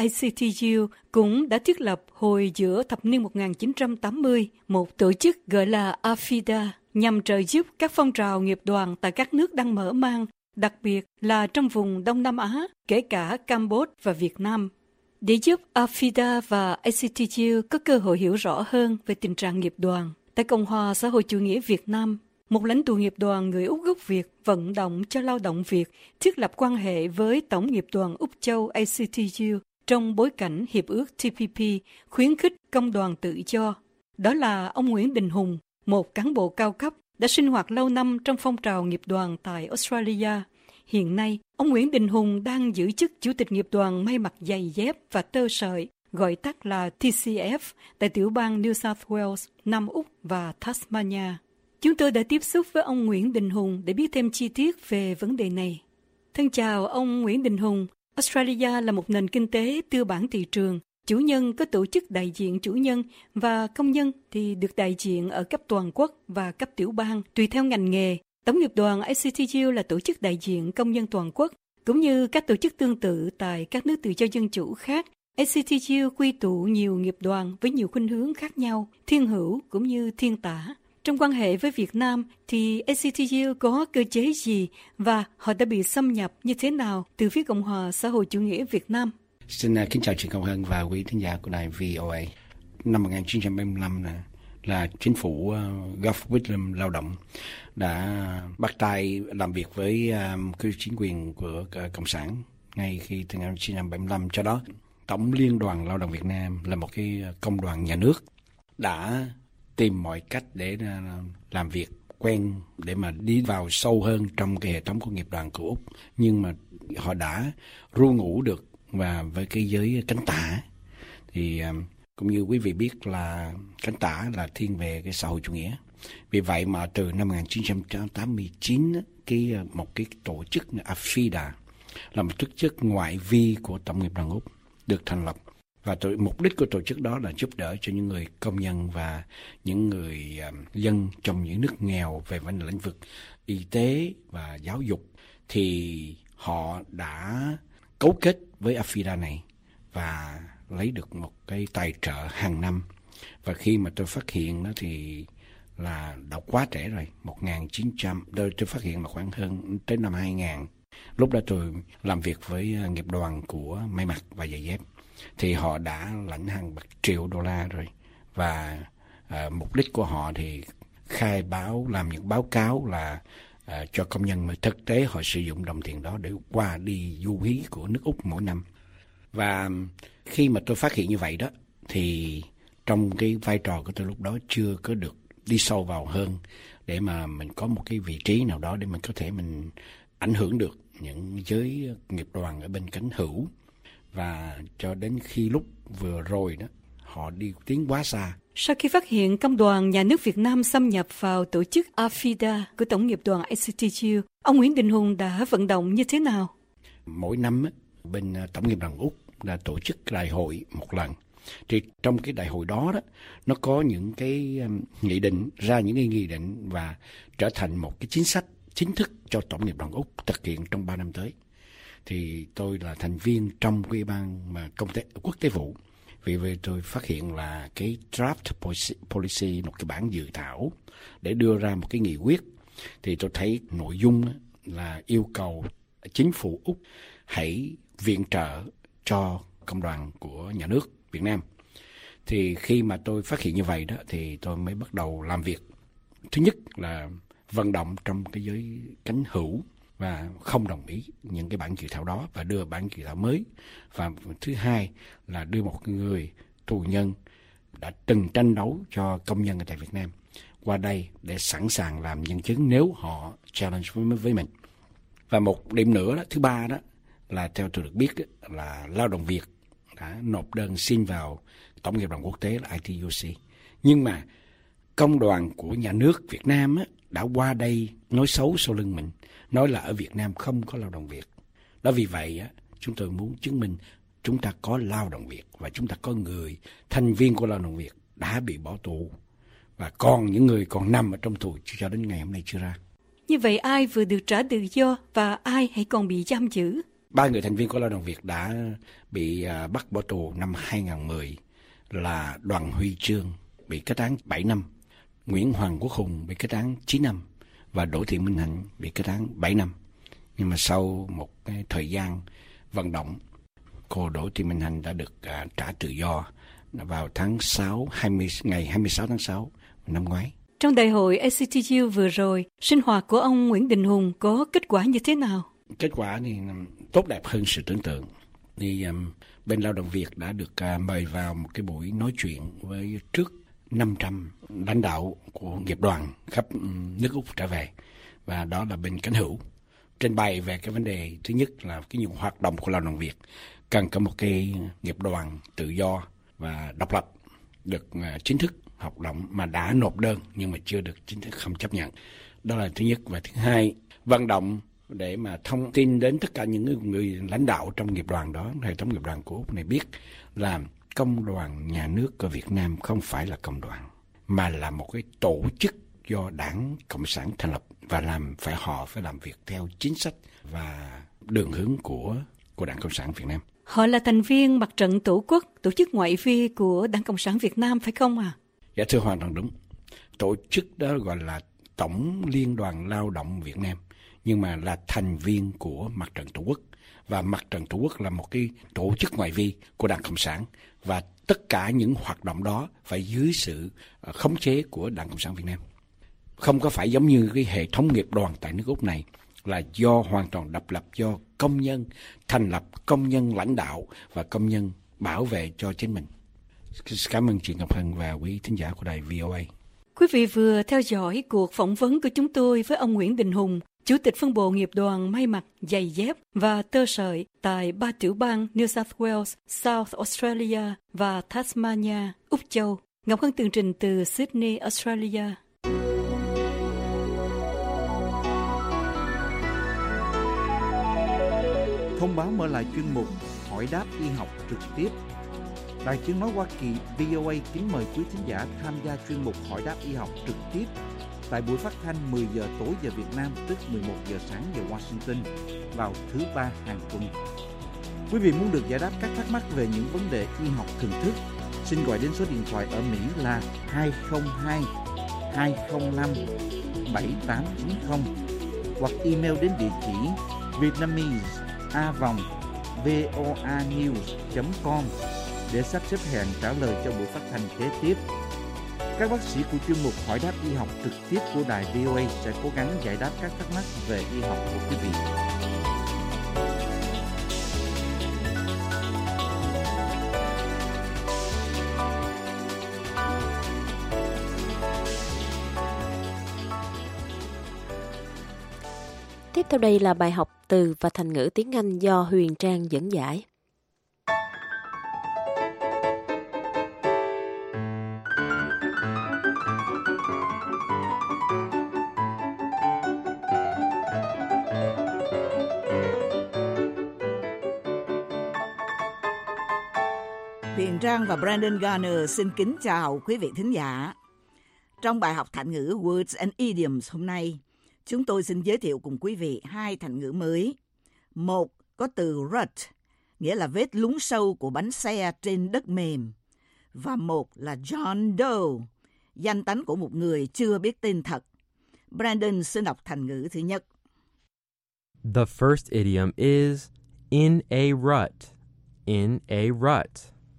ACTU cũng đã thiết lập hồi giữa thập niên 1980 một tổ chức gọi là AFIDA nhằm trợ giúp các phong trào nghiệp đoàn tại các nước đang mở mang, đặc biệt là trong vùng Đông Nam Á, kể cả Campuchia và Việt Nam. Để giúp AFIDA và ACTU có cơ hội hiểu rõ hơn về tình trạng nghiệp đoàn, tại Cộng hòa Xã hội Chủ nghĩa Việt Nam, một lãnh tụ nghiệp đoàn người Úc gốc Việt vận động cho lao động Việt thiết lập quan hệ với Tổng nghiệp đoàn Úc Châu ACTU trong bối cảnh Hiệp ước TPP khuyến khích công đoàn tự do. Đó là ông Nguyễn Đình Hùng, một cán bộ cao cấp đã sinh hoạt lâu năm trong phong trào nghiệp đoàn tại Australia. Hiện nay, ông Nguyễn Đình Hùng đang giữ chức Chủ tịch nghiệp đoàn may mặc giày dép và tơ sợi, gọi tắt là TCF, tại tiểu bang New South Wales, Nam Úc và Tasmania. Chúng tôi đã tiếp xúc với ông Nguyễn Đình Hùng để biết thêm chi tiết về vấn đề này. Thân chào ông Nguyễn Đình Hùng. Australia là một nền kinh tế tư bản thị trường. Chủ nhân có tổ chức đại diện chủ nhân và công nhân thì được đại diện ở cấp toàn quốc và cấp tiểu bang tùy theo ngành nghề. Tổng nghiệp đoàn ACTU là tổ chức đại diện công nhân toàn quốc, cũng như các tổ chức tương tự tại các nước tự do dân chủ khác. ACTU quy tụ nhiều nghiệp đoàn với nhiều khuynh hướng khác nhau, thiên hữu cũng như thiên tả. Trong quan hệ với Việt Nam thì ACTU có cơ chế gì và họ đã bị xâm nhập như thế nào từ phía Cộng hòa Xã hội Chủ nghĩa Việt Nam? Xin kính chào chị Công Hân và quý thính giả của đài VOA. Năm 1975 là chính phủ Gough Whitlam lao động đã bắt tay làm việc với cái chính quyền của Cộng sản ngay khi từ năm 1975. Cho đó, Tổng Liên đoàn Lao động Việt Nam là một cái công đoàn nhà nước đã tìm mọi cách để làm việc quen để mà đi vào sâu hơn trong cái hệ thống của nghiệp đoàn của Úc. Nhưng mà họ đã ru ngủ được và với cái giới cánh tả thì cũng như quý vị biết là cánh tả là thiên về cái xã hội chủ nghĩa. Vì vậy mà từ năm 1989 một cái tổ chức AFIDA là một tổ chức ngoại vi của Tổng nghiệp đoàn Úc được thành lập. Và mục đích của tổ chức đó là giúp đỡ cho những người công nhân và những người dân trong những nước nghèo về vấn đề lĩnh vực y tế và giáo dục. Thì họ đã cấu kết với AFIDA này và lấy được một cái tài trợ hàng năm. Và khi mà tôi phát hiện đó thì là đã quá trễ rồi, 1900, tôi phát hiện là khoảng hơn tới năm 2000. Lúc đó tôi làm việc với nghiệp đoàn của may mặc và giày dép. Thì họ đã lãnh hàng bạc triệu đô la rồi. Và mục đích của họ thì khai báo, làm những báo cáo là cho công nhân, mà thực tế họ sử dụng đồng tiền đó để qua đi du hí của nước Úc mỗi năm. Và khi mà tôi phát hiện như vậy đó, thì trong cái vai trò của tôi lúc đó chưa có được đi sâu vào hơn để mà mình có một cái vị trí nào đó để mình có thể mình ảnh hưởng được những giới nghiệp đoàn ở bên cánh hữu. Và cho đến khi lúc vừa rồi đó, họ đi tiến quá xa. Sau khi phát hiện công đoàn nhà nước Việt Nam xâm nhập vào tổ chức AFIDA của Tổng nghiệp đoàn ACTU, ông Nguyễn Đình Hùng đã vận động như thế nào? Mỗi năm bên Tổng nghiệp đoàn Úc đã tổ chức đại hội một lần. Thì trong cái đại hội đó, nó có những cái nghị định, ra những cái nghị định và trở thành một cái chính sách chính thức cho Tổng nghiệp đoàn Úc thực hiện trong 3 năm tới. Thì tôi là thành viên trong cái ban mà công tế quốc tế vụ. Vì vậy tôi phát hiện là cái draft policy, một cái bản dự thảo để đưa ra một cái nghị quyết. Thì tôi thấy nội dung là yêu cầu chính phủ Úc hãy viện trợ cho công đoàn của nhà nước Việt Nam. Thì khi mà tôi phát hiện như vậy đó thì tôi mới bắt đầu làm việc. Thứ nhất là vận động trong cái giới cánh hữu và không đồng ý những cái bản dự thảo đó và đưa bản dự thảo mới. Và thứ hai là đưa một người tù nhân đã từng tranh đấu cho công nhân ở tại Việt Nam qua đây để sẵn sàng làm nhân chứng nếu họ challenge với mình. Và một điểm nữa đó, thứ ba đó là theo tôi được biết đó, là lao động Việt đã nộp đơn xin vào Tổng nghiệp đoàn quốc tế là ITUC. Nhưng mà công đoàn của nhà nước Việt Nam á, đã qua đây nói xấu sau lưng mình, nói là ở Việt Nam không có lao động Việt. Đó vì vậy á, chúng tôi muốn chứng minh chúng ta có lao động Việt và chúng ta có người thành viên của lao động Việt đã bị bỏ tù và còn những người còn nằm ở trong tù cho đến ngày hôm nay chưa ra. Như vậy ai vừa được trả tự do và ai hãy còn bị giam giữ? 3 người thành viên của lao động Việt đã bị bắt bỏ tù năm 2010 là Đoàn Huy Chương bị kết án 7 năm, Nguyễn Hoàng Quốc Hùng bị kết án 9 năm và Đỗ Thị Minh Hạnh bị kết án 7 năm. Nhưng mà sau một cái thời gian vận động, cô Đỗ Thị Minh Hạnh đã được trả tự do vào tháng 6, ngày 26 tháng 6 năm ngoái. Trong đại hội ACTU vừa rồi, sinh hoạt của ông Nguyễn Đình Hùng có kết quả như thế nào? Kết quả thì tốt đẹp hơn sự tưởng tượng. Thì bên lao động Việt đã được mời vào một cái buổi nói chuyện với trước 500 lãnh đạo của nghiệp đoàn khắp nước Úc trở về. Và đó là bên cánh hữu. Trình bày về cái vấn đề thứ nhất là cái những hoạt động của lao động Việt cần có một cái nghiệp đoàn tự do và độc lập được chính thức hoạt động mà đã nộp đơn nhưng mà chưa được chính thức không chấp nhận. Đó là thứ nhất. Và thứ hai, vận động để mà thông tin đến tất cả những người lãnh đạo trong nghiệp đoàn đó, hệ thống nghiệp đoàn của Úc này biết là công đoàn nhà nước của Việt Nam không phải là công đoàn mà là một cái tổ chức do Đảng Cộng sản thành lập và họ phải làm việc theo chính sách và đường hướng của Đảng Cộng sản Việt Nam. Họ là thành viên Mặt trận Tổ quốc, tổ chức ngoại vi của Đảng Cộng sản Việt Nam phải không ạ? Dạ thưa, hoàn toàn đúng. Tổ chức đó gọi là Tổng Liên đoàn Lao động Việt Nam, nhưng mà là thành viên của Mặt trận Tổ quốc. Và Mặt trận Tổ quốc là một cái tổ chức ngoại vi của Đảng Cộng sản. Và tất cả những hoạt động đó phải dưới sự khống chế của Đảng Cộng sản Việt Nam. Không có phải giống như cái hệ thống nghiệp đoàn tại nước Úc này là do hoàn toàn độc lập, do công nhân thành lập, công nhân lãnh đạo và công nhân bảo vệ cho chính mình. Cảm ơn chị Ngọc Hân và quý thính giả của đài VOA. Quý vị vừa theo dõi cuộc phỏng vấn của chúng tôi với ông Nguyễn Đình Hùng, Chủ tịch phân bộ nghiệp đoàn may mặc, giày dép và tơ sợi tại 3 tiểu bang New South Wales, South Australia và Tasmania, Úc Châu. Ngọc Hân tường trình từ Sydney, Australia. Thông báo mở lại chuyên mục Hỏi đáp y học trực tiếp. Đài Tiếng nói Hoa Kỳ VOA kính mời quý thính giả tham gia chuyên mục Hỏi đáp y học trực tiếp tại buổi phát thanh 10 giờ tối giờ Việt Nam, tức 11 giờ sáng giờ Washington vào thứ Ba hàng tuần. Quý vị muốn được giải đáp các thắc mắc về những vấn đề y học thường thức, xin gọi đến số điện thoại ở Mỹ là 202 205 7890 hoặc email đến địa chỉ vietnamese@voanews.com để sắp xếp hẹn trả lời cho buổi phát thanh kế tiếp. Các bác sĩ của chuyên mục Hỏi đáp y học trực tiếp của đài VOA sẽ cố gắng giải đáp các thắc mắc về y học của quý vị. Tiếp theo đây là bài học từ và thành ngữ tiếng Anh do Huyền Trang dẫn giải. Huyền Trang và Brandon Garner xin kính chào quý vị thính giả. Trong bài học thành ngữ Words and Idioms hôm nay, chúng tôi xin giới thiệu cùng quý vị hai thành ngữ mới. Một có từ rut, nghĩa là vết lún sâu của bánh xe trên đất mềm. Và một là John Doe, danh tánh của một người chưa biết tên thật. Brandon xin đọc thành ngữ thứ nhất. The first idiom is in a rut. In a rut.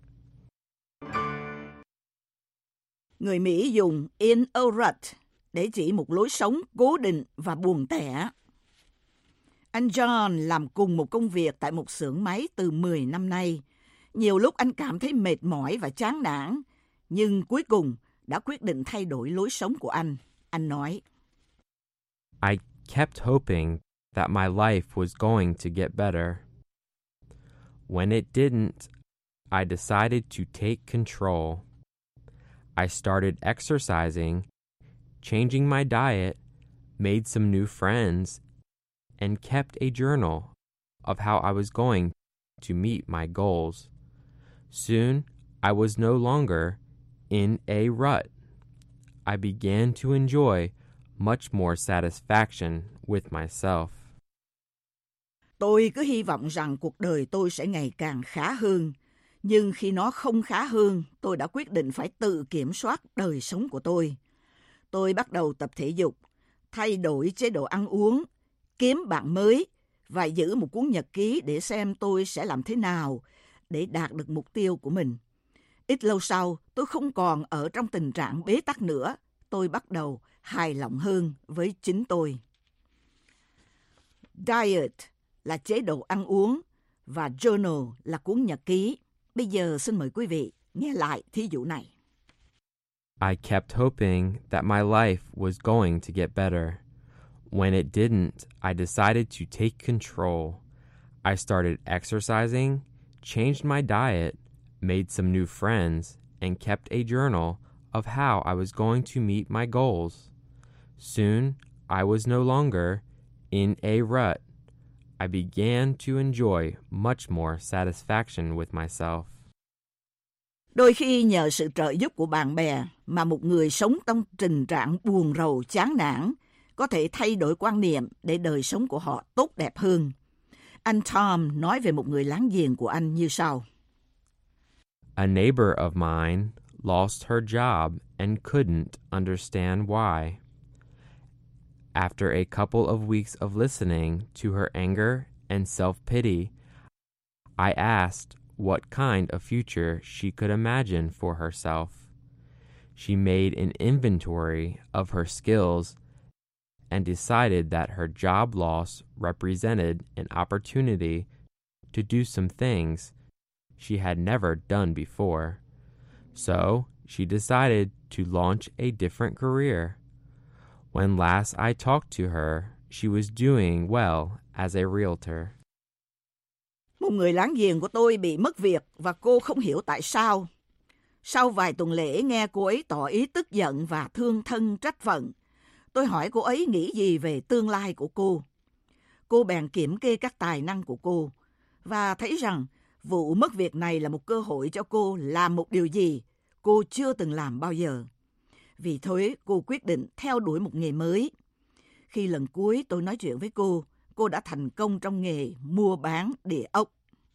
Người Mỹ dùng in a rut để chỉ một lối sống cố định và buồn tẻ. Anh John làm cùng một công việc tại một xưởng máy từ 10 năm nay. Nhiều lúc anh cảm thấy mệt mỏi và chán nản, nhưng cuối cùng đã quyết định thay đổi lối sống của anh. Anh nói, I kept hoping that my life was going to get better. When it didn't, I decided to take control. I started exercising, changing my diet, made some new friends, and kept a journal of how I was going to meet my goals. Soon, I was no longer in a rut. I began to enjoy much more satisfaction with myself. Tôi cứ hy vọng rằng cuộc đời tôi sẽ ngày càng khá hơn. Nhưng khi nó không khá hơn, tôi đã quyết định phải tự kiểm soát đời sống của tôi. Tôi bắt đầu tập thể dục, thay đổi chế độ ăn uống, kiếm bạn mới và giữ một cuốn nhật ký để xem tôi sẽ làm thế nào để đạt được mục tiêu của mình. Ít lâu sau, tôi không còn ở trong tình trạng bế tắc nữa. Tôi bắt đầu hài lòng hơn với chính tôi. Diet là chế độ ăn uống và journal là cuốn nhật ký. Bây giờ xin mời quý vị nghe lại thí dụ này. I kept hoping that my life was going to get better. When it didn't, I decided to take control. I started exercising, changed my diet, made some new friends, and kept a journal of how I was going to meet my goals. Soon, I was no longer in a rut. I began to enjoy much more satisfaction with myself. Đôi khi nhờ sự trợ giúp của bạn bè mà một người sống trong tình trạng buồn rầu chán nản có thể thay đổi quan niệm để đời sống của họ tốt đẹp hơn. Anh Tom nói về một người láng giềng của anh như sau. A neighbor of mine lost her job and couldn't understand why. After a couple of weeks of listening to her anger and self-pity, I asked what kind of future she could imagine for herself. She made an inventory of her skills and decided that her job loss represented an opportunity to do some things she had never done before. So she decided to launch a different career. When last I talked to her, she was doing well as a realtor. Một người láng giềng của tôi bị mất việc và cô không hiểu tại sao. Sau vài tuần lễ nghe cô ấy tỏ ý tức giận và thương thân trách phận, tôi hỏi cô ấy nghĩ gì về tương lai của cô. Cô bèn kiểm kê các tài năng của cô và thấy rằng vụ mất việc này là một cơ hội cho cô làm một điều gì cô chưa từng làm bao giờ. Vì thế, cô quyết định theo đuổi một nghề mới. Khi lần cuối tôi nói chuyện với cô đã thành công trong nghề mua bán địa ốc.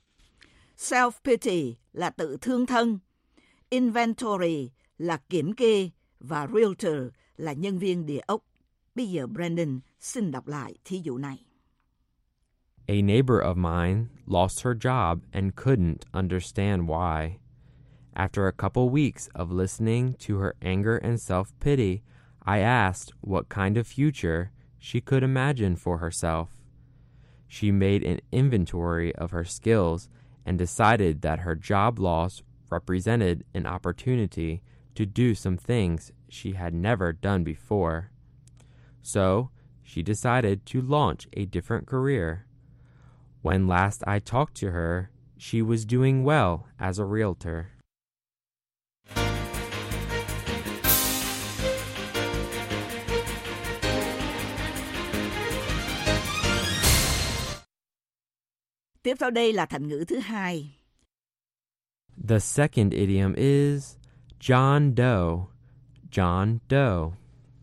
Self-pity là tự thương thân, inventory là kiểm kê và realtor là nhân viên địa ốc. Bây giờ Brandon xin đọc lại thí dụ này. A neighbor of mine lost her job and couldn't understand why. After a couple weeks of listening to her anger and self-pity, I asked what kind of future she could imagine for herself. She made an inventory of her skills and decided that her job loss represented an opportunity to do some things she had never done before. So, she decided to launch a different career. When last I talked to her, she was doing well as a realtor. Tiếp theo đây là thành ngữ thứ hai. The second idiom is John Doe. John Doe.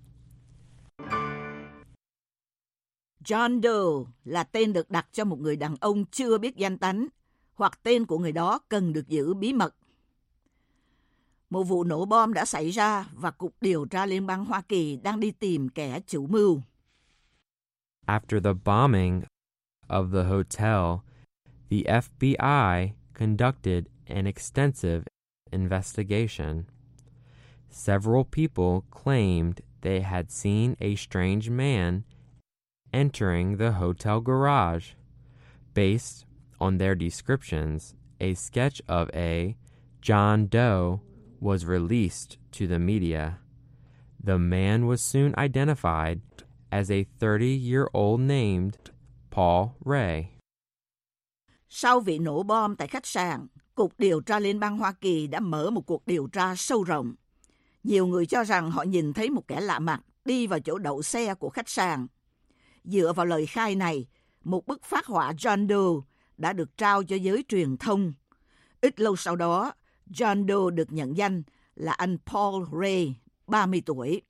John Doe là tên được đặt cho một người đàn ông chưa biết danh tánh hoặc tên của người đó cần được giữ bí mật. Một vụ nổ bom đã xảy ra và Cục Điều tra Liên bang Hoa Kỳ đang đi tìm kẻ chủ mưu. After the bombing of the hotel, the FBI conducted an extensive investigation. Several people claimed they had seen a strange man entering the hotel garage. Based on their descriptions, a sketch of a John Doe was released to the media. The man was soon identified as a 30-year-old named Paul Ray. Sau vụ nổ bom tại khách sạn, Cục Điều tra Liên bang Hoa Kỳ đã mở một cuộc điều tra sâu rộng. Nhiều người cho rằng họ nhìn thấy một kẻ lạ mặt đi vào chỗ đậu xe của khách sạn. Dựa vào lời khai này, một bức phác họa John Doe đã được trao cho giới truyền thông. Ít lâu sau đó, John Doe được nhận danh là anh Paul Ray, 30 tuổi.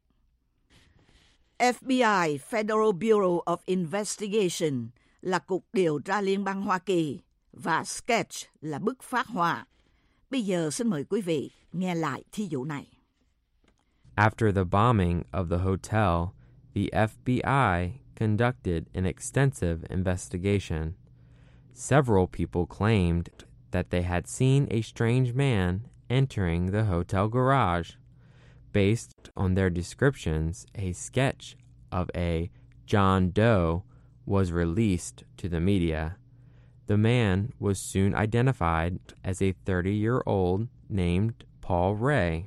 FBI, Federal Bureau of Investigation, là Cục Điều tra Liên bang Hoa Kỳ, và sketch là bức phác họa. Bây giờ xin mời quý vị nghe lại thí dụ này. After the bombing of the hotel, the FBI conducted an extensive investigation. Several people claimed that they had seen a strange man entering the hotel garage. Based on their descriptions, a sketch of a John Doe was released to the media. The man was soon identified as a 30-year-old named Paul Ray.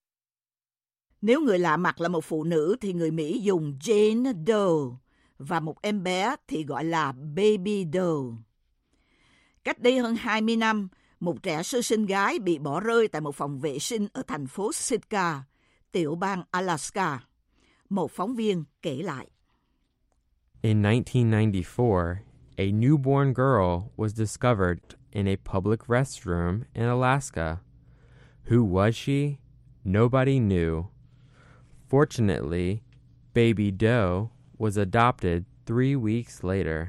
Nếu người lạ mặt là một phụ nữ thì người Mỹ dùng Jane Doe và một em bé thì gọi là Baby Doe. Cách đây hơn 20 năm, một trẻ sơ sinh gái bị bỏ rơi tại một phòng vệ sinh ở thành phố Sitka, tiểu bang Alaska. Một phóng viên kể lại. In 1994, a newborn girl was discovered in a public restroom in Alaska. Who was she? Nobody knew. Fortunately, Baby Doe was adopted 3 weeks later.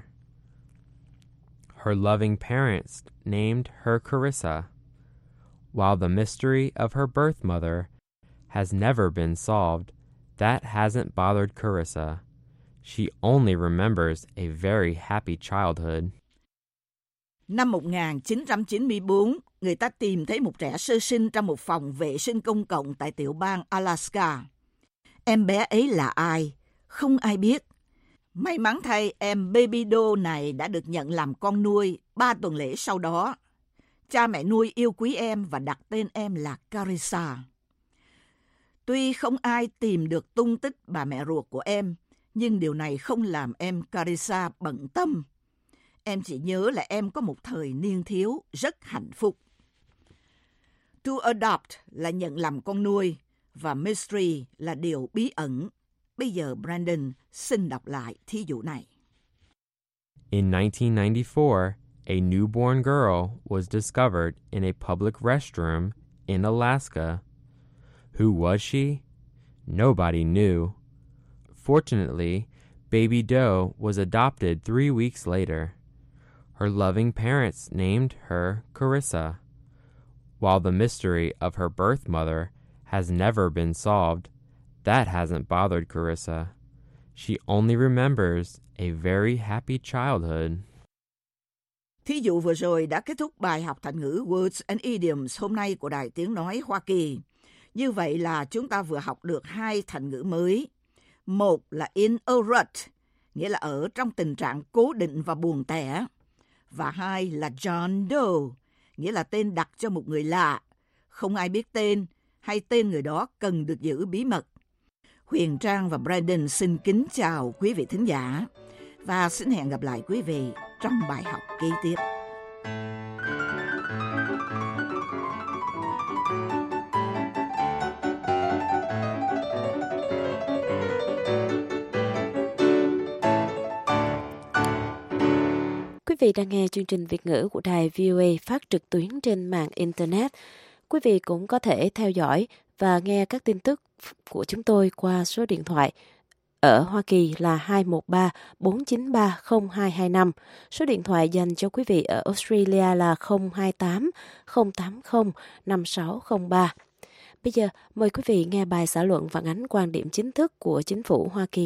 Her loving parents named her Carissa. While the mystery of her birth mother has never been solved, that hasn't bothered Carissa. She only remembers a very happy childhood. Năm 1994, người ta tìm thấy một trẻ sơ sinh trong một phòng vệ sinh công cộng tại tiểu bang Alaska. Em bé ấy là ai? Không ai biết. May mắn thay, em Baby Doe này đã được nhận làm con nuôi 3 tuần lễ sau đó. Cha mẹ nuôi yêu quý em và đặt tên em là Carissa. Tuy không ai tìm được tung tích bà mẹ ruột của em, nhưng điều này không làm em Carissa bận tâm. Em chỉ nhớ là em có một thời niên thiếu rất hạnh phúc. To adopt là nhận làm con nuôi, và mystery là điều bí ẩn. Bây giờ Brandon xin đọc lại thí dụ này. In 1994, a newborn girl was discovered in a public restroom in Alaska. Who was she? Nobody knew. Fortunately, Baby Doe was adopted 3 weeks later. Her loving parents named her Carissa. While the mystery of her birth mother has never been solved, that hasn't bothered Carissa. She only remembers a very happy childhood. Thí dụ vừa rồi đã kết thúc bài học thành ngữ Words and Idioms hôm nay của Đài Tiếng Nói Hoa Kỳ. Như vậy là chúng ta vừa học được 2 thành ngữ mới. Một là in a rut, nghĩa là ở trong tình trạng cố định và buồn tẻ. Và 2 là John Doe, nghĩa là tên đặt cho một người lạ, không ai biết tên hay tên người đó cần được giữ bí mật. Huyền Trang và Brandon xin kính chào quý vị thính giả và xin hẹn gặp lại quý vị trong bài học kế tiếp. Quý vị đang nghe chương trình Việt ngữ của đài VOA phát trực tuyến trên mạng Internet. Quý vị cũng có thể theo dõi và nghe các tin tức của chúng tôi qua số điện thoại ở Hoa Kỳ là 213-493-0225. Số điện thoại dành cho quý vị ở Australia là 028-080-5603. Bây giờ, mời quý vị nghe bài xã luận phản ánh quan điểm chính thức của chính phủ Hoa Kỳ.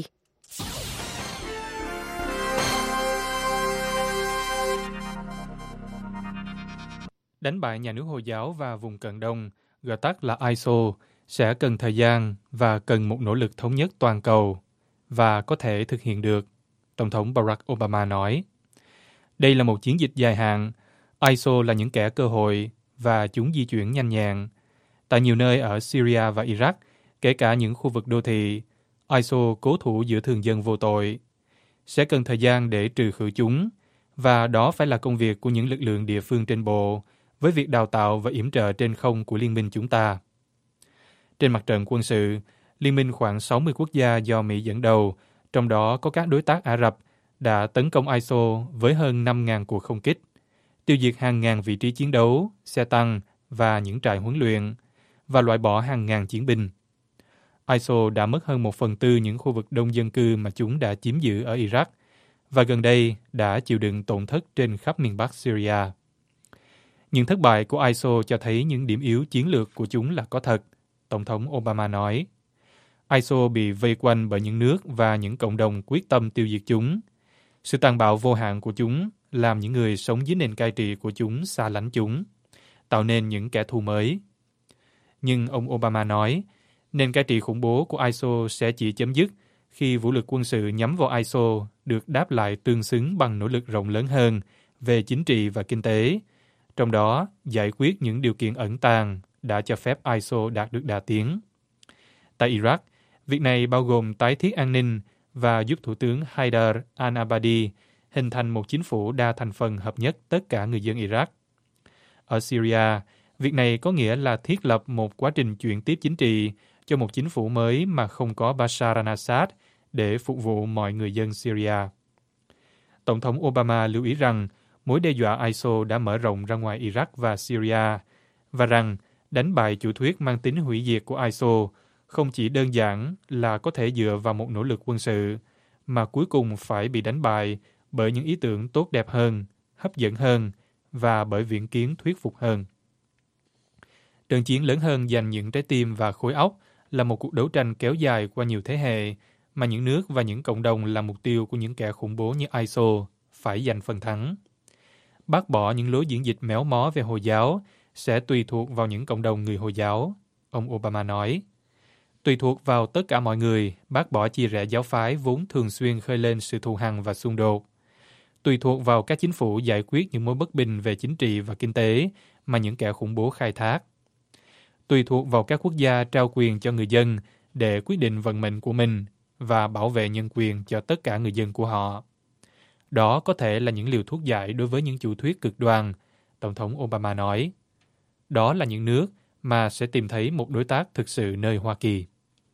Đánh bại nhà nước Hồi giáo và vùng Cận Đông, gọi tắt là ISIL, sẽ cần thời gian và cần một nỗ lực thống nhất toàn cầu, và có thể thực hiện được, Tổng thống Barack Obama nói. Đây là một chiến dịch dài hạn. ISIL là những kẻ cơ hội và chúng di chuyển nhanh nhẹn. Tại nhiều nơi ở Syria và Iraq, kể cả những khu vực đô thị, ISIL cố thủ giữa thường dân vô tội. Sẽ cần thời gian để trừ khử chúng, và đó phải là công việc của những lực lượng địa phương trên bộ, với việc đào tạo và yểm trợ trên không của liên minh chúng ta. Trên mặt trận quân sự, liên minh khoảng 60 quốc gia do Mỹ dẫn đầu, trong đó có các đối tác Ả Rập, đã tấn công ISIL với hơn 5.000 cuộc không kích, tiêu diệt hàng ngàn vị trí chiến đấu, xe tăng và những trại huấn luyện, và loại bỏ hàng ngàn chiến binh. ISIL đã mất hơn 1/4 những khu vực đông dân cư mà chúng đã chiếm giữ ở Iraq, và gần đây đã chịu đựng tổn thất trên khắp miền Bắc Syria. Những thất bại của ISIL cho thấy những điểm yếu chiến lược của chúng là có thật, Tổng thống Obama nói. ISIL bị vây quanh bởi những nước và những cộng đồng quyết tâm tiêu diệt chúng. Sự tàn bạo vô hạn của chúng làm những người sống dưới nền cai trị của chúng xa lánh chúng, tạo nên những kẻ thù mới. Nhưng ông Obama nói, nền cai trị khủng bố của ISIL sẽ chỉ chấm dứt khi vũ lực quân sự nhắm vào ISIL được đáp lại tương xứng bằng nỗ lực rộng lớn hơn về chính trị và kinh tế, trong đó giải quyết những điều kiện ẩn tàng đã cho phép ISIL đạt được đà tiến. Tại Iraq, việc này bao gồm tái thiết an ninh và giúp Thủ tướng Haidar al-Abadi hình thành một chính phủ đa thành phần hợp nhất tất cả người dân Iraq. Ở Syria, việc này có nghĩa là thiết lập một quá trình chuyển tiếp chính trị cho một chính phủ mới mà không có Bashar al-Assad để phục vụ mọi người dân Syria. Tổng thống Obama lưu ý rằng mối đe dọa ISIL đã mở rộng ra ngoài Iraq và Syria, và rằng đánh bại chủ thuyết mang tính hủy diệt của ISIL không chỉ đơn giản là có thể dựa vào một nỗ lực quân sự, mà cuối cùng phải bị đánh bại bởi những ý tưởng tốt đẹp hơn, hấp dẫn hơn và bởi viễn kiến thuyết phục hơn. Trận chiến lớn hơn giành những trái tim và khối óc là một cuộc đấu tranh kéo dài qua nhiều thế hệ, mà những nước và những cộng đồng là mục tiêu của những kẻ khủng bố như ISIL phải giành phần thắng. Bác bỏ những lối diễn dịch méo mó về Hồi giáo sẽ tùy thuộc vào những cộng đồng người Hồi giáo, ông Obama nói. Tùy thuộc vào tất cả mọi người, bác bỏ chia rẽ giáo phái vốn thường xuyên khơi lên sự thù hằn và xung đột. Tùy thuộc vào các chính phủ giải quyết những mối bất bình về chính trị và kinh tế mà những kẻ khủng bố khai thác. Tùy thuộc vào các quốc gia trao quyền cho người dân để quyết định vận mệnh của mình và bảo vệ nhân quyền cho tất cả người dân của họ. Đó có thể là những liều thuốc giải đối với những chủ thuyết cực đoan, Tổng thống Obama nói. Đó là những nước mà sẽ tìm thấy một đối tác thực sự nơi Hoa Kỳ.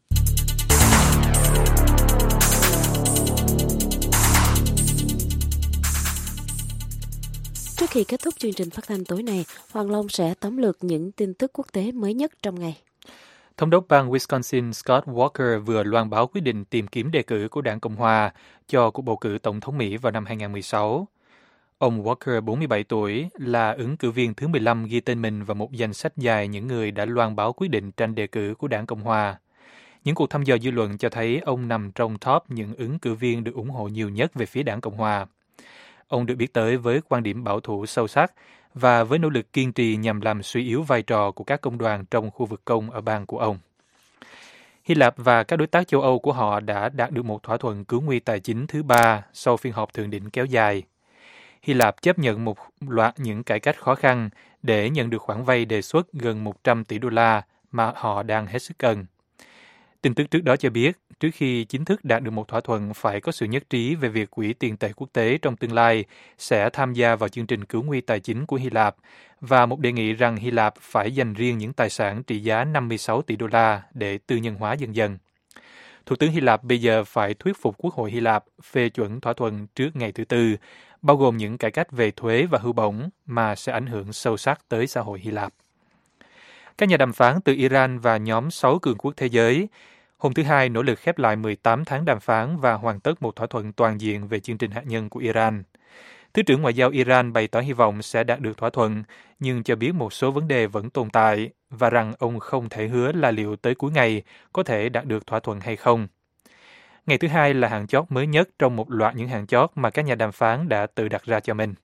Trước khi kết thúc chương trình phát thanh tối nay, Hoàng Long sẽ tóm lược những tin tức quốc tế mới nhất trong ngày. Thống đốc bang Wisconsin Scott Walker vừa loan báo quyết định tìm kiếm đề cử của Đảng Cộng Hòa cho cuộc bầu cử Tổng thống Mỹ vào năm 2016. Ông Walker, 47 tuổi, là ứng cử viên thứ 15 ghi tên mình vào một danh sách dài những người đã loan báo quyết định tranh đề cử của Đảng Cộng Hòa. Những cuộc thăm dò dư luận cho thấy ông nằm trong top những ứng cử viên được ủng hộ nhiều nhất về phía Đảng Cộng Hòa. Ông được biết tới với quan điểm bảo thủ sâu sắc và với nỗ lực kiên trì nhằm làm suy yếu vai trò của các công đoàn trong khu vực công ở bang của ông. Hy Lạp và các đối tác châu Âu của họ đã đạt được một thỏa thuận cứu nguy tài chính thứ 3 sau phiên họp thượng đỉnh kéo dài. Hy Lạp chấp nhận một loạt những cải cách khó khăn để nhận được khoản vay đề xuất gần 100 tỷ đô la mà họ đang hết sức cần. Tin tức trước đó cho biết, trước khi chính thức đạt được một thỏa thuận phải có sự nhất trí về việc Quỹ tiền tệ quốc tế trong tương lai sẽ tham gia vào chương trình cứu nguy tài chính của Hy Lạp và một đề nghị rằng Hy Lạp phải dành riêng những tài sản trị giá 56 tỷ đô la để tư nhân hóa dần dần. Thủ tướng Hy Lạp bây giờ phải thuyết phục Quốc hội Hy Lạp phê chuẩn thỏa thuận trước ngày thứ Tư, bao gồm những cải cách về thuế và hưu bổng mà sẽ ảnh hưởng sâu sắc tới xã hội Hy Lạp. Các nhà đàm phán từ Iran và nhóm 6 cường quốc thế giới hôm thứ Hai nỗ lực khép lại 18 tháng đàm phán và hoàn tất một thỏa thuận toàn diện về chương trình hạt nhân của Iran. Thứ trưởng Ngoại giao Iran bày tỏ hy vọng sẽ đạt được thỏa thuận, nhưng cho biết một số vấn đề vẫn tồn tại và rằng ông không thể hứa là liệu tới cuối ngày có thể đạt được thỏa thuận hay không. Ngày thứ Hai là hạn chót mới nhất trong một loạt những hạn chót mà các nhà đàm phán đã tự đặt ra cho mình.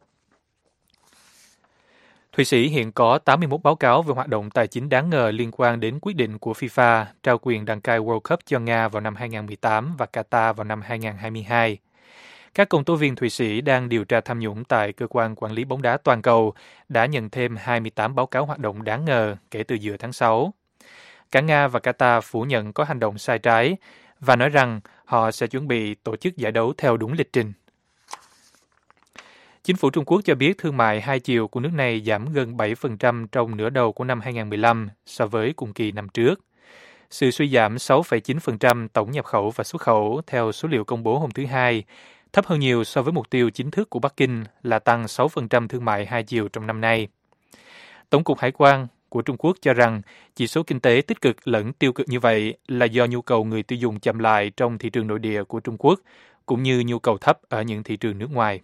Thụy Sĩ hiện có 81 báo cáo về hoạt động tài chính đáng ngờ liên quan đến quyết định của FIFA trao quyền đăng cai World Cup cho Nga vào năm 2018 và Qatar vào năm 2022. Các công tố viên Thụy Sĩ đang điều tra tham nhũng tại Cơ quan Quản lý bóng đá toàn cầu đã nhận thêm 28 báo cáo hoạt động đáng ngờ kể từ giữa tháng 6. Cả Nga và Qatar phủ nhận có hành động sai trái và nói rằng họ sẽ chuẩn bị tổ chức giải đấu theo đúng lịch trình. Chính phủ Trung Quốc cho biết thương mại hai chiều của nước này giảm gần 7% trong nửa đầu của năm 2015 so với cùng kỳ năm trước. Sự suy giảm 6,9% tổng nhập khẩu và xuất khẩu theo số liệu công bố hôm thứ Hai, thấp hơn nhiều so với mục tiêu chính thức của Bắc Kinh là tăng 6% thương mại hai chiều trong năm nay. Tổng cục Hải quan của Trung Quốc cho rằng chỉ số kinh tế tích cực lẫn tiêu cực như vậy là do nhu cầu người tiêu dùng chậm lại trong thị trường nội địa của Trung Quốc, cũng như nhu cầu thấp ở những thị trường nước ngoài.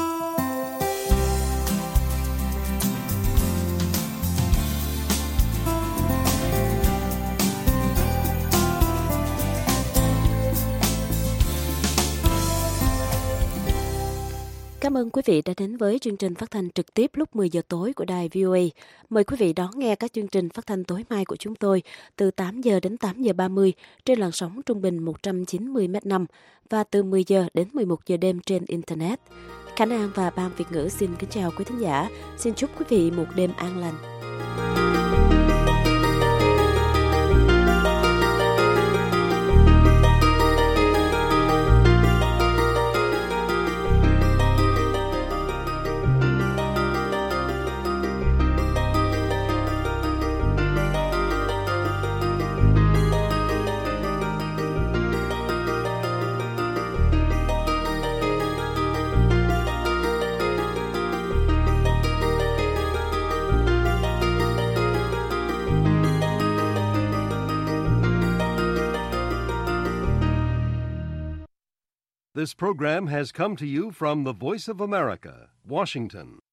Cảm ơn quý vị đã đến với chương trình phát thanh trực tiếp lúc 10 giờ tối của đài VOA. Mời quý vị đón nghe các chương trình phát thanh tối mai của chúng tôi từ 8 giờ đến 8 giờ 30 trên làn sóng trung bình 190 m5 và từ 10 giờ đến 11 giờ đêm trên Internet. Khánh An và Ban Việt ngữ xin kính chào quý thính giả. Xin chúc quý vị một đêm an lành. This program has come to you from the Voice of America, Washington.